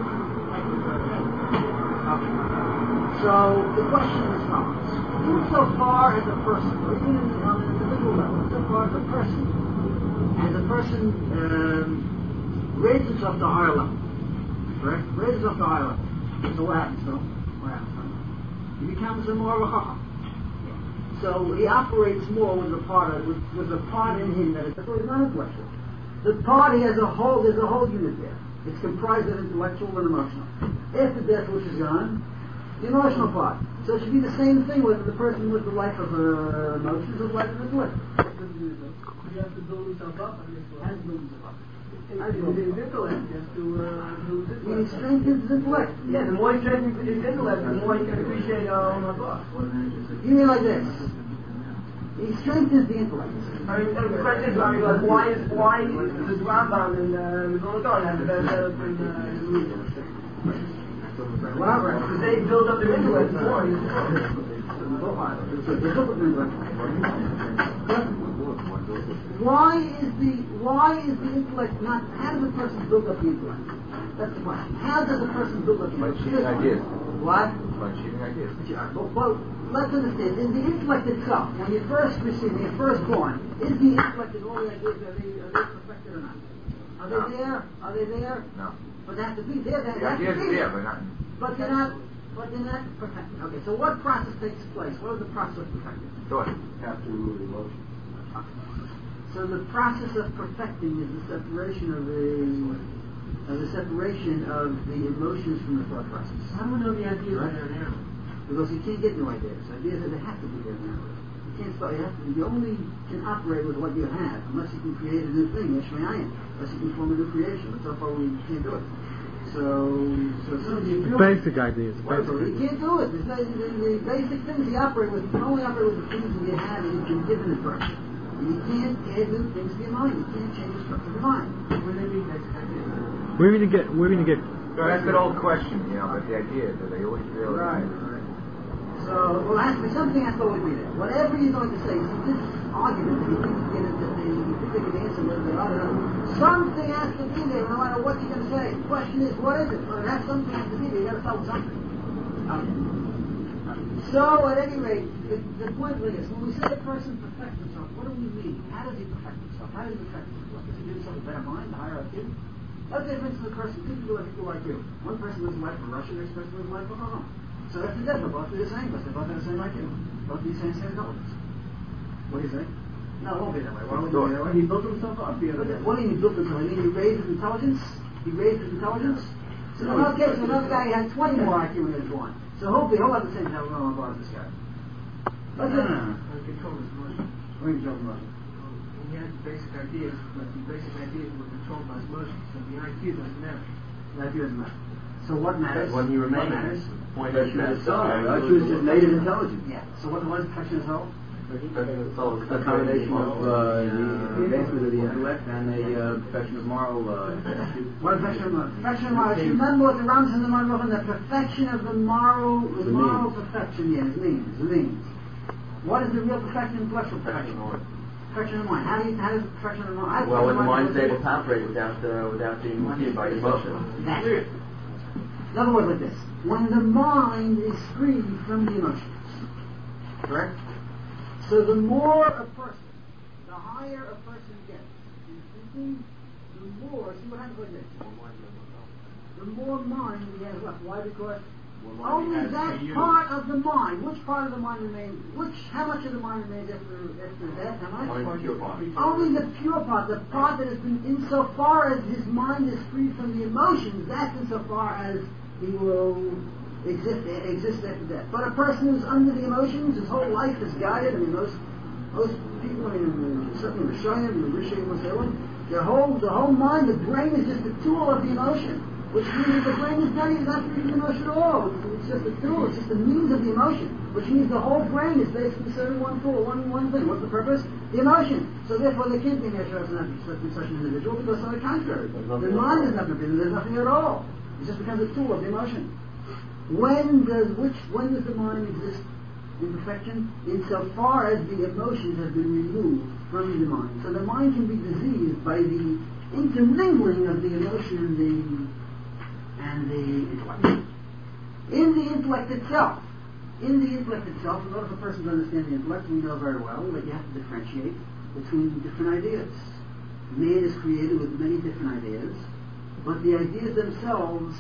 So the question is as follows. Insofar as a person, or even on an individual level, insofar as a person raises himself to a higher level, correct? Raises himself to a higher level. So what happens to him? He becomes a more of a chacham. So he operates more with a part in him that is not intellectual. The part he has there's a whole unit there. It's comprised of intellectual and emotional. After death, which is gone, the emotional part. So it should be the same thing whether the person was the life of emotions or the life of intellect. He has to build himself up. Has to build himself up. His intellect has to build his He strengthens his intellect. Yeah, the more he strengthens his intellect, the more he can appreciate our book. You mean like this? He strengthens the intellect. I mean, the question is, why does Rambam and Zoladon have the better than Whatever. Because they build up their intellect more. Why is the intellect not? How does a person build up the intellect? That's the question. How does a person build up the intellect? By cheating ideas. What? By cheating ideas. Well, let's understand. In the intellect itself, when you first receive, when you're first born, is the intellect and all the ideas are they perfected or not? Are they there? Are they there? No. But they have to be there. The ideas are there, but not. But they're not perfected. Okay, so what process takes place? What is the process of perfecting? Thought. Have to remove the emotion. So the process of perfecting is the separation of the emotions from the thought process. How do we know the ideas are there now? Because you can't get new ideas. Ideas they have to be there now. You can't start. You only can operate with what you have unless you can create a new thing. Unless you can form a new creation. But so far we can't do it. So basic ideas. You can't do it. The basic things you operate with. You can only operate with the things that you have and you've been given a person. You can't add new things to your mind. You can't change the structure of the mind. When they mean basic ideas. We're going to get. So that's an old question, but the idea is that they always feel. Right. So, well, something has to always be there. Whatever you're going to say, so this argument that you think they can answer with, I don't know. Something has to be there, no matter what you're going to say. The question is, what is it? Well, something has to be there. You got to start with something. Okay. So, at any rate, the point is this: when we say a person perfects himself, what do we mean? How does he perfect himself? How does he perfect himself? Does he give himself a better mind, a higher IQ? Let's say, for instance, a person, two people like you. One person lives life for Russia, the next person lives life for Hong Kong. So that's the difference. Both are the same, but they both have the same IQ. Both the same intelligence. What do you say? No, it won't be that way. Why would it be that way? He built himself up. What do you mean he built himself? You mean he raised his intelligence? He raised his intelligence? So in another case, another guy had 20 more IQ than his one. So hopefully he'll have the same level as this guy. Let's control his emotion. What do you control his emotion? He had basic ideas, but the basic ideas were controlled by his emotions. So the IQ doesn't matter. The IQ doesn't matter. So what matters? When he remains. What matters? Point that IQ is just native intelligence. Yeah. So what is perfection of soul? It's a combination of the advancement of the intellect and a perfection of moral. What is perfection of moral? Perfection of moral. If you remember what the Rambam in the moral, the perfection of the moral perfection. Yes, means. What is the real perfection? Intellectual perfection. Perfection of the mind. How does perfection of the mind? Well, when the mind is able to operate without being moved by emotion. That's it. In other words, like this: when the mind is free from the emotions, correct? So the more a person, the higher a person gets in thinking, the more. See what happens like this: the more mind he has left. Why? Because Only that part of the mind. Which part of the mind remains? How much of the mind remains after death? How much? Only the pure part. Only the pure part, the part that has been, insofar as his mind is free from the emotions, that's insofar as he will exist after death. But a person who's under the emotions, his whole life is guided. I mean, most people, certainly Rishonim, the Rishayim, the whole mind, the brain is just a tool of the emotion. Which means the brain is not free from emotion at all. It's just a tool. It's just a means of the emotion. Which means the whole brain is basically serving one tool, one thing. What's the purpose? The emotion. So therefore, there can't be an Yeshua such an individual, because on the contrary, the mind is nothing. There's nothing at all. It just becomes a tool of the emotion. When does the mind exist in perfection? Insofar as the emotions have been removed from the mind. So the mind can be diseased by the intermingling of the emotion and the intellect. In the intellect itself, in order for a person to understand the intellect, we know very well that you have to differentiate between different ideas. Man is created with many different ideas, but the ideas themselves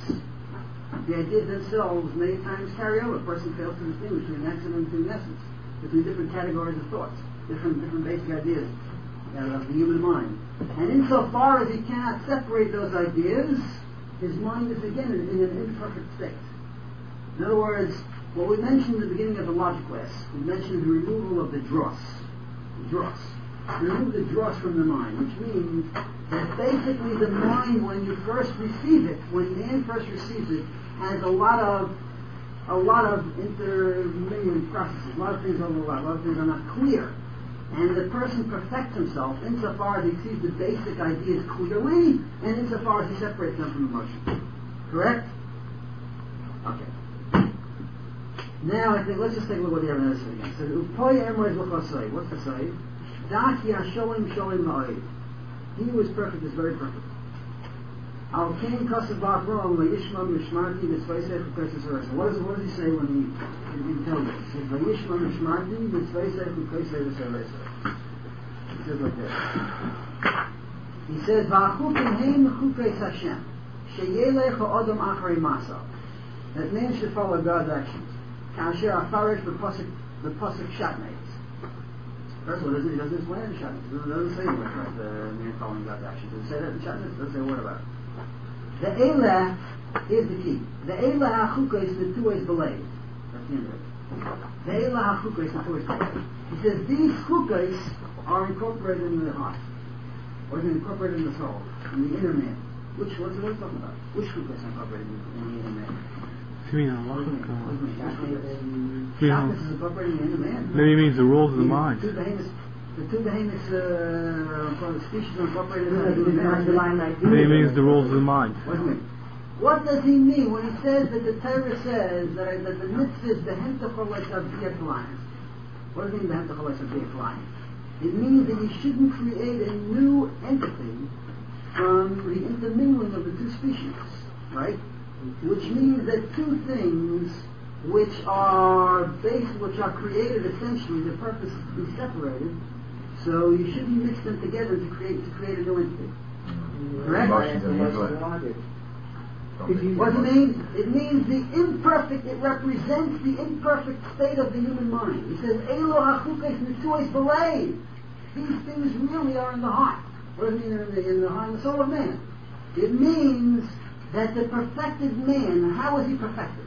many times carry over. A person fails to distinguish between accident and essence, between different categories of thoughts, different basic ideas of the human mind. And insofar as he cannot separate those ideas, his mind is again in an imperfect state. In other words, what we mentioned at the beginning of the logic class, we mentioned the removal of the dross. Remove the dross from the mind, which means that basically the mind, when you first receive it, when man first receives it, has a lot of intermingling processes. A lot of things overlap. A lot of things are not clear. And the person perfects himself insofar as he sees the basic ideas clearly, and insofar as he separates them from emotion. Correct? Okay. Now I think let's just take a look at what the evidence is again. So what's the say? He who is perfect is very perfect. Al Kain Kasav Ba'Avram Vayishma Mishmarti Mitzvayseich V'Koseich. What does he say when he tells us? He says Vayishma Mishmarti Mitzvayseich V'Koseich. He says like this. He says Va'achukim Heim Chukei Hashem Sheyelech Ha'odam Acharei Masa. That man should follow God's actions. Kasher Afarish the Pasuk Shatnez. First of all, he doesn't explain it in Shatnez. It doesn't say anything about the man following God's actions. Does it say that in Shatnez? It doesn't say a word about it. The Eilah is the key. The Eilah HaChukah is the two ways belayed. That's the end of it. The Eilah HaChukah is the two ways belayed. He says these chukahs are incorporated in the heart. Or is incorporated in the soul, in the inner man. What's it talking about? Which chukahs are incorporated in the inner man? Shabbos is incorporated in the inner man. Maybe it means the rules of the mind. The two behemoths species are incorporated in the mind. Maybe it means the rules of the mind. What does he mean when he says that the Torah says that the mitzvah is behemtachol esaviyah flying? What does it mean behemtachol esaviyah flying? It means that you shouldn't create a new entity from the intermingling of the two species, right? Which means that two things which are created essentially, the purpose is to be separated. So you shouldn't mix them together to create a new entity. Correct? What does it mean? It means the imperfect. It represents the imperfect state of the human mind. He says, "Elo hachukes mitzuos belay." These things really are in the heart. What does it mean in the heart and the soul of man? It means that the perfected man. How is he perfected?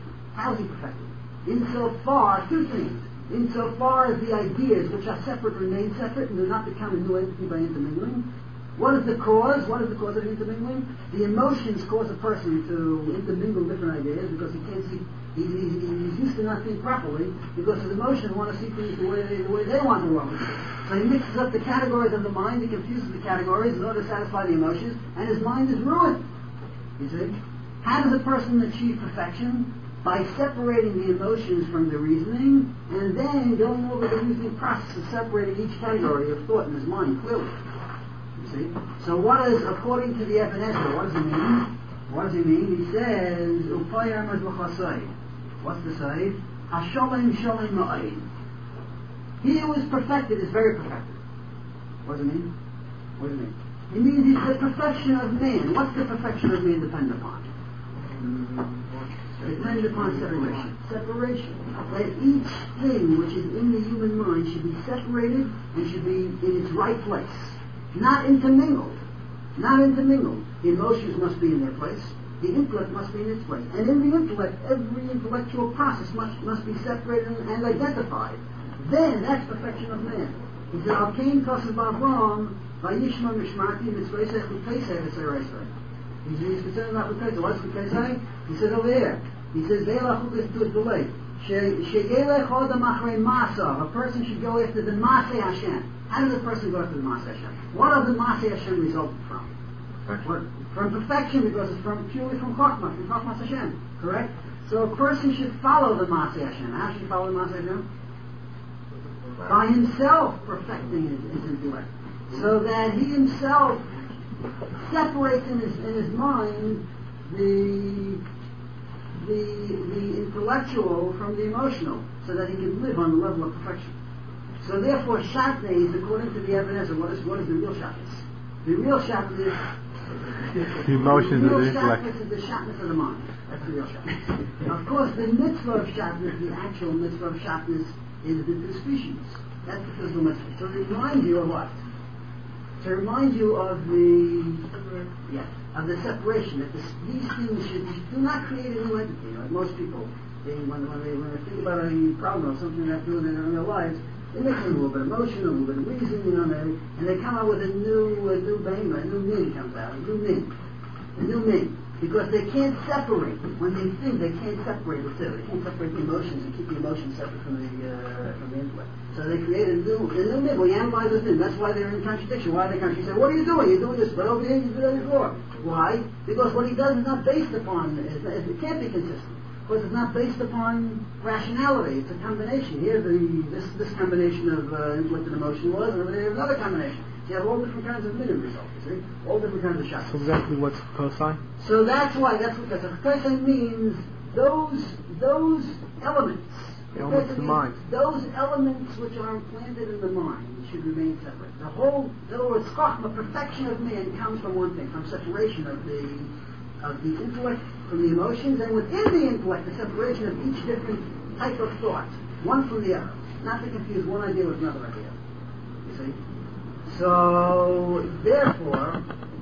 Insofar, two things. Insofar as the ideas which are separate remain separate and do not become a new entity by intermingling. What is the cause? What is the cause of intermingling? The emotions cause a person to intermingle different ideas because he can't see. He's used to not seeing properly because his emotions want to see things the way they want to look. So he mixes up the categories of the mind. He confuses the categories in order to satisfy the emotions, and his mind is ruined. You see? How does a person achieve perfection? By separating the emotions from the reasoning, and then going over the reasoning process of separating each category of thought in his mind clearly. You see? So what is, according to the Evan Ezra, what does he mean? What does he mean? He says, Upayar Mazlachasai. What's the say? Hasholim Sholim Ma'ayin. He who is perfected is very perfected. What does it mean? It means it's the perfection of man. What's the perfection of man depend upon? Depends upon separation. Separation. That each thing which is in the human mind should be separated and should be in its right place. Not intermingled. Not intermingled. The emotions must be in their place. The intellect must be in its place. And in the intellect, every intellectual process must be separated and identified. Then, that's perfection of man. He said, Al Kain Kosev Avram, Vayishma Mishmarti Mitzvayisech L'Peiseh V'Sereiseh. He's concerned about L'Peiseh. What's L'Peiseh? He says over here. He says, Ve'elach L'Peiseh D'Lei. She'elech Hodam Achrei Masav. A person should go after the Maseh Hashem. How does a person go after the Maseh Hashem? What does the Maseh Hashem result from? From perfection, because it's purely from Chokhmah Hashem. Correct? So a person should follow the Maseh Hashem. How should he follow the Maseh Hashem? By himself perfecting his intellect. So that he himself separates in his mind the intellectual from the emotional, so that he can live on the level of perfection. So therefore, Shatnez is, according to the evidence, what is the real Shatnez? The real Shatnez is the emotions of the intellect. The real Shatnez is the Shatnez of the mind. That's the real Shatnez. Of course, the mitzvah of Shatnez, the actual mitzvah of Shatnez, is the species. That's the physical mitzvah. To remind you of what? To remind you of of the separation. That these things do not create a new entity. Like most people, when they think about a problem or something they're doing in their lives, they mix in a little bit of emotion, a little bit of reason, and they come out with a new behemoth, a new meaning comes out, a new meaning. Because they can't separate. When they think, they can't separate the two. They can't separate the emotions and keep the emotions separate from the intellect. So they create a new meaning. We analyze the thing. That's why they're in contradiction. Why are they contradiction? You say, what are you doing? You're doing this, but over here you did it before. Why? Because what he does is not based upon, it can't be consistent. Because it's not based upon rationality. It's a combination. Here, this combination of intellect and emotion was, and over there, another combination. So you have all different kinds of minimum results, you see? All different kinds of shots. So exactly what's Kosai? So that's what Kosai means. Those elements. Elements of the mind. Those elements which are implanted in the mind should remain separate. In other words, Chokhmah, perfection of man, comes from one thing, from separation of the intellect from the emotions, and within the intellect, the separation of each different type of thought, one from the other. Not to confuse one idea with another idea. You see? So, therefore,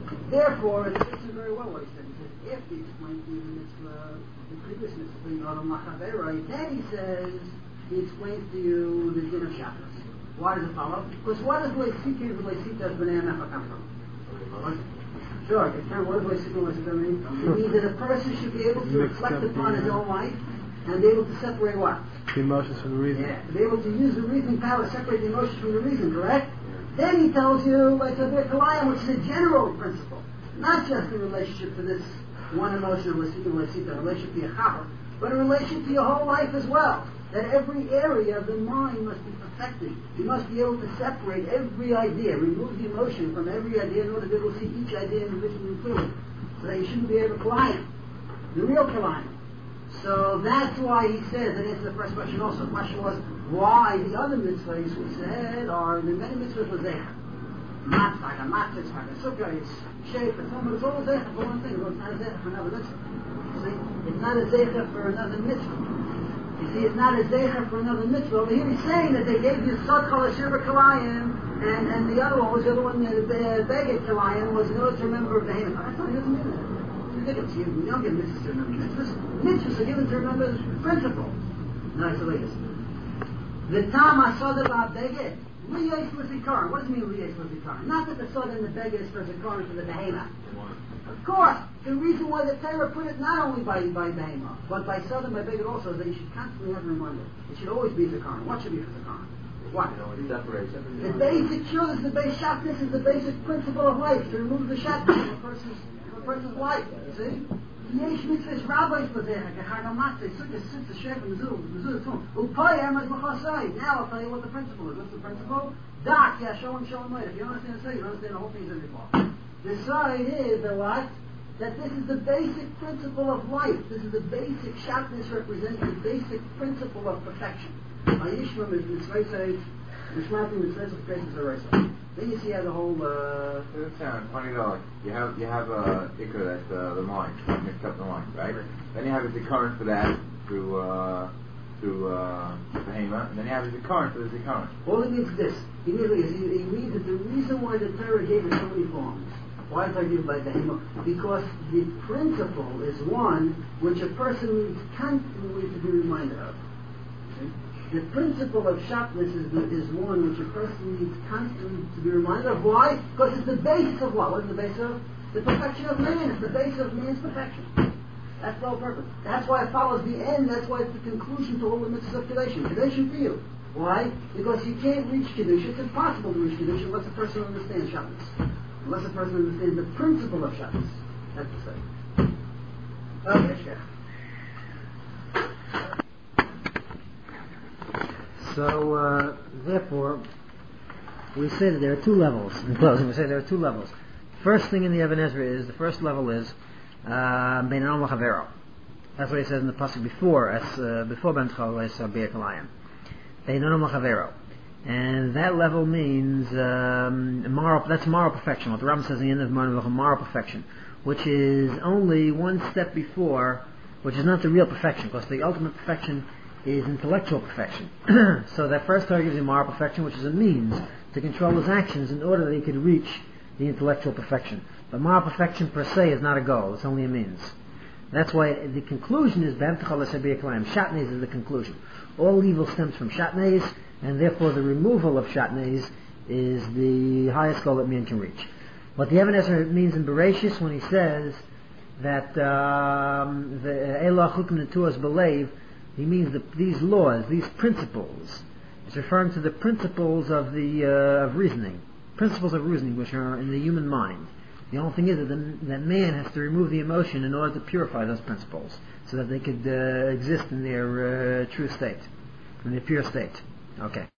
it fits in very well what he said. He says, after he explained to you the previous mitzvah, then he says, he explains to you the din of Shabbos. Why does it follow? Because what does Leisika as B'nai Amecha come from? Sure, what does Leisika mean? It means that a person should be able to reflect upon his own life and be able to separate what? The emotions from the reason. Yeah, to be able to use the reasoning power to separate the emotions from the reason, correct? Then he tells you, like a Kalayim, which is a general principle, not just in relationship to this one emotion of Leisika, a relationship to your chaver, but in relationship to your whole life as well. That every area of the mind must be perfected. You must be able to separate every idea, remove the emotion from every idea in order to be able to see each idea individually clearly. So that you shouldn't be able to Kalayim, the real Kalayim. So that's why he says, and answer the first question also. The question was, why the other mitzvahs we said are, the many mitzvahs were Zecher. Matzah, Matzah, Sukkah, Sheif, and Tumah, it's all Zecher for one thing, it's not a Zecher for another mitzvah. See? It's not a Zecher for another mitzvah. You see, it's not a Zecher for another mitzvah. Over here he's saying that they gave you Sod Kol Asher Kalayim, and the other one, the Beged Kalayim, was in order to remember Behemoth. I thought he doesn't mean that. Ridiculous. You don't give mitzvahs to remember mitzvahs. Mitzvahs are given to remember principle. Nice to read this. The Tam HaSoda Ba'Beged, Liyos L'Zikaron. What does it mean, Liyos L'Zikaron? Not that the Soda and the Beged is for Zikaron for the Behemoth. Of course, the reason why the Torah put it not only by Behemoth, but by Soda and by Beged also, is that you should constantly have a reminder. It should always be Zikaron. What should be for Zikaron? What? The basic truth, the basic shatness is the basic principle of life, to remove the shatness from a person's life. You see? Yesh mitzvahs rabbis b'zeh, gecharno matzah, sukkah, the shef, and the zul, u'payah mas b'chasai. Now I'll tell you what the principle is. What's the principle? Dak, yeah, show him later. If you understand the side, you understand the whole thing is in before. The side is that what? That this is the basic principle of life. This is the basic shatness represents the basic principle of perfection. Ayishma mitzvahs, mishmatim mitzvahs of cases are Then you see how the whole. It's $20. You have ikr, that's the mind, mixed up the mind, right? Then you have a zikaron for that through Behema, and then you have a zikaron for the zikaron. All he means this. He means that the reason why the Torah gave it so many forms. Why is I given by Behema? Because the principle is one which a person needs constantly to be reminded of. The principle of shatnez is one which a person needs constantly to be reminded of. Why? Because it's the basis of what? What is the basis of? The perfection of man. It's the basis of man's perfection. That's the whole purpose. That's why it follows the end. That's why it's the conclusion to all the mitzvahs of Kedushin. Kedushin for you. Why? Because you can't reach Kedushin. It's impossible to reach Kedushin unless a person understands shatnez. Unless a person understands the principle of shatnez. That's the same. Okay, Shech. So, therefore, we say that there are two levels. In closing, we say there are two levels. First thing in the Even Ezra is, the first level is Bein Adam L'Chavero. That's what he says in the pasuk before Ben Tzchal is Be'er Kalayim. Bein Adam L'Chavero. And that level means that's moral perfection. What the Rambam says in the end of moral perfection, which is only one step before, which is not the real perfection, because the ultimate perfection is intellectual perfection. So that first Torah gives him moral perfection, which is a means to control his actions in order that he could reach the intellectual perfection. But moral perfection per se is not a goal; it's only a means. That's why the conclusion is Shatnez is the conclusion. All evil stems from Shatnez, and therefore the removal of Shatnez is the highest goal that man can reach. What the Even Ezra means in Bereshis when he says that the Elah Chukim Netuas Belev, he means that these laws, these principles, it's referring to the principles of of reasoning, principles of reasoning which are in the human mind. The only thing is that man has to remove the emotion in order to purify those principles, so that they could exist in their true state, in their pure state. Okay.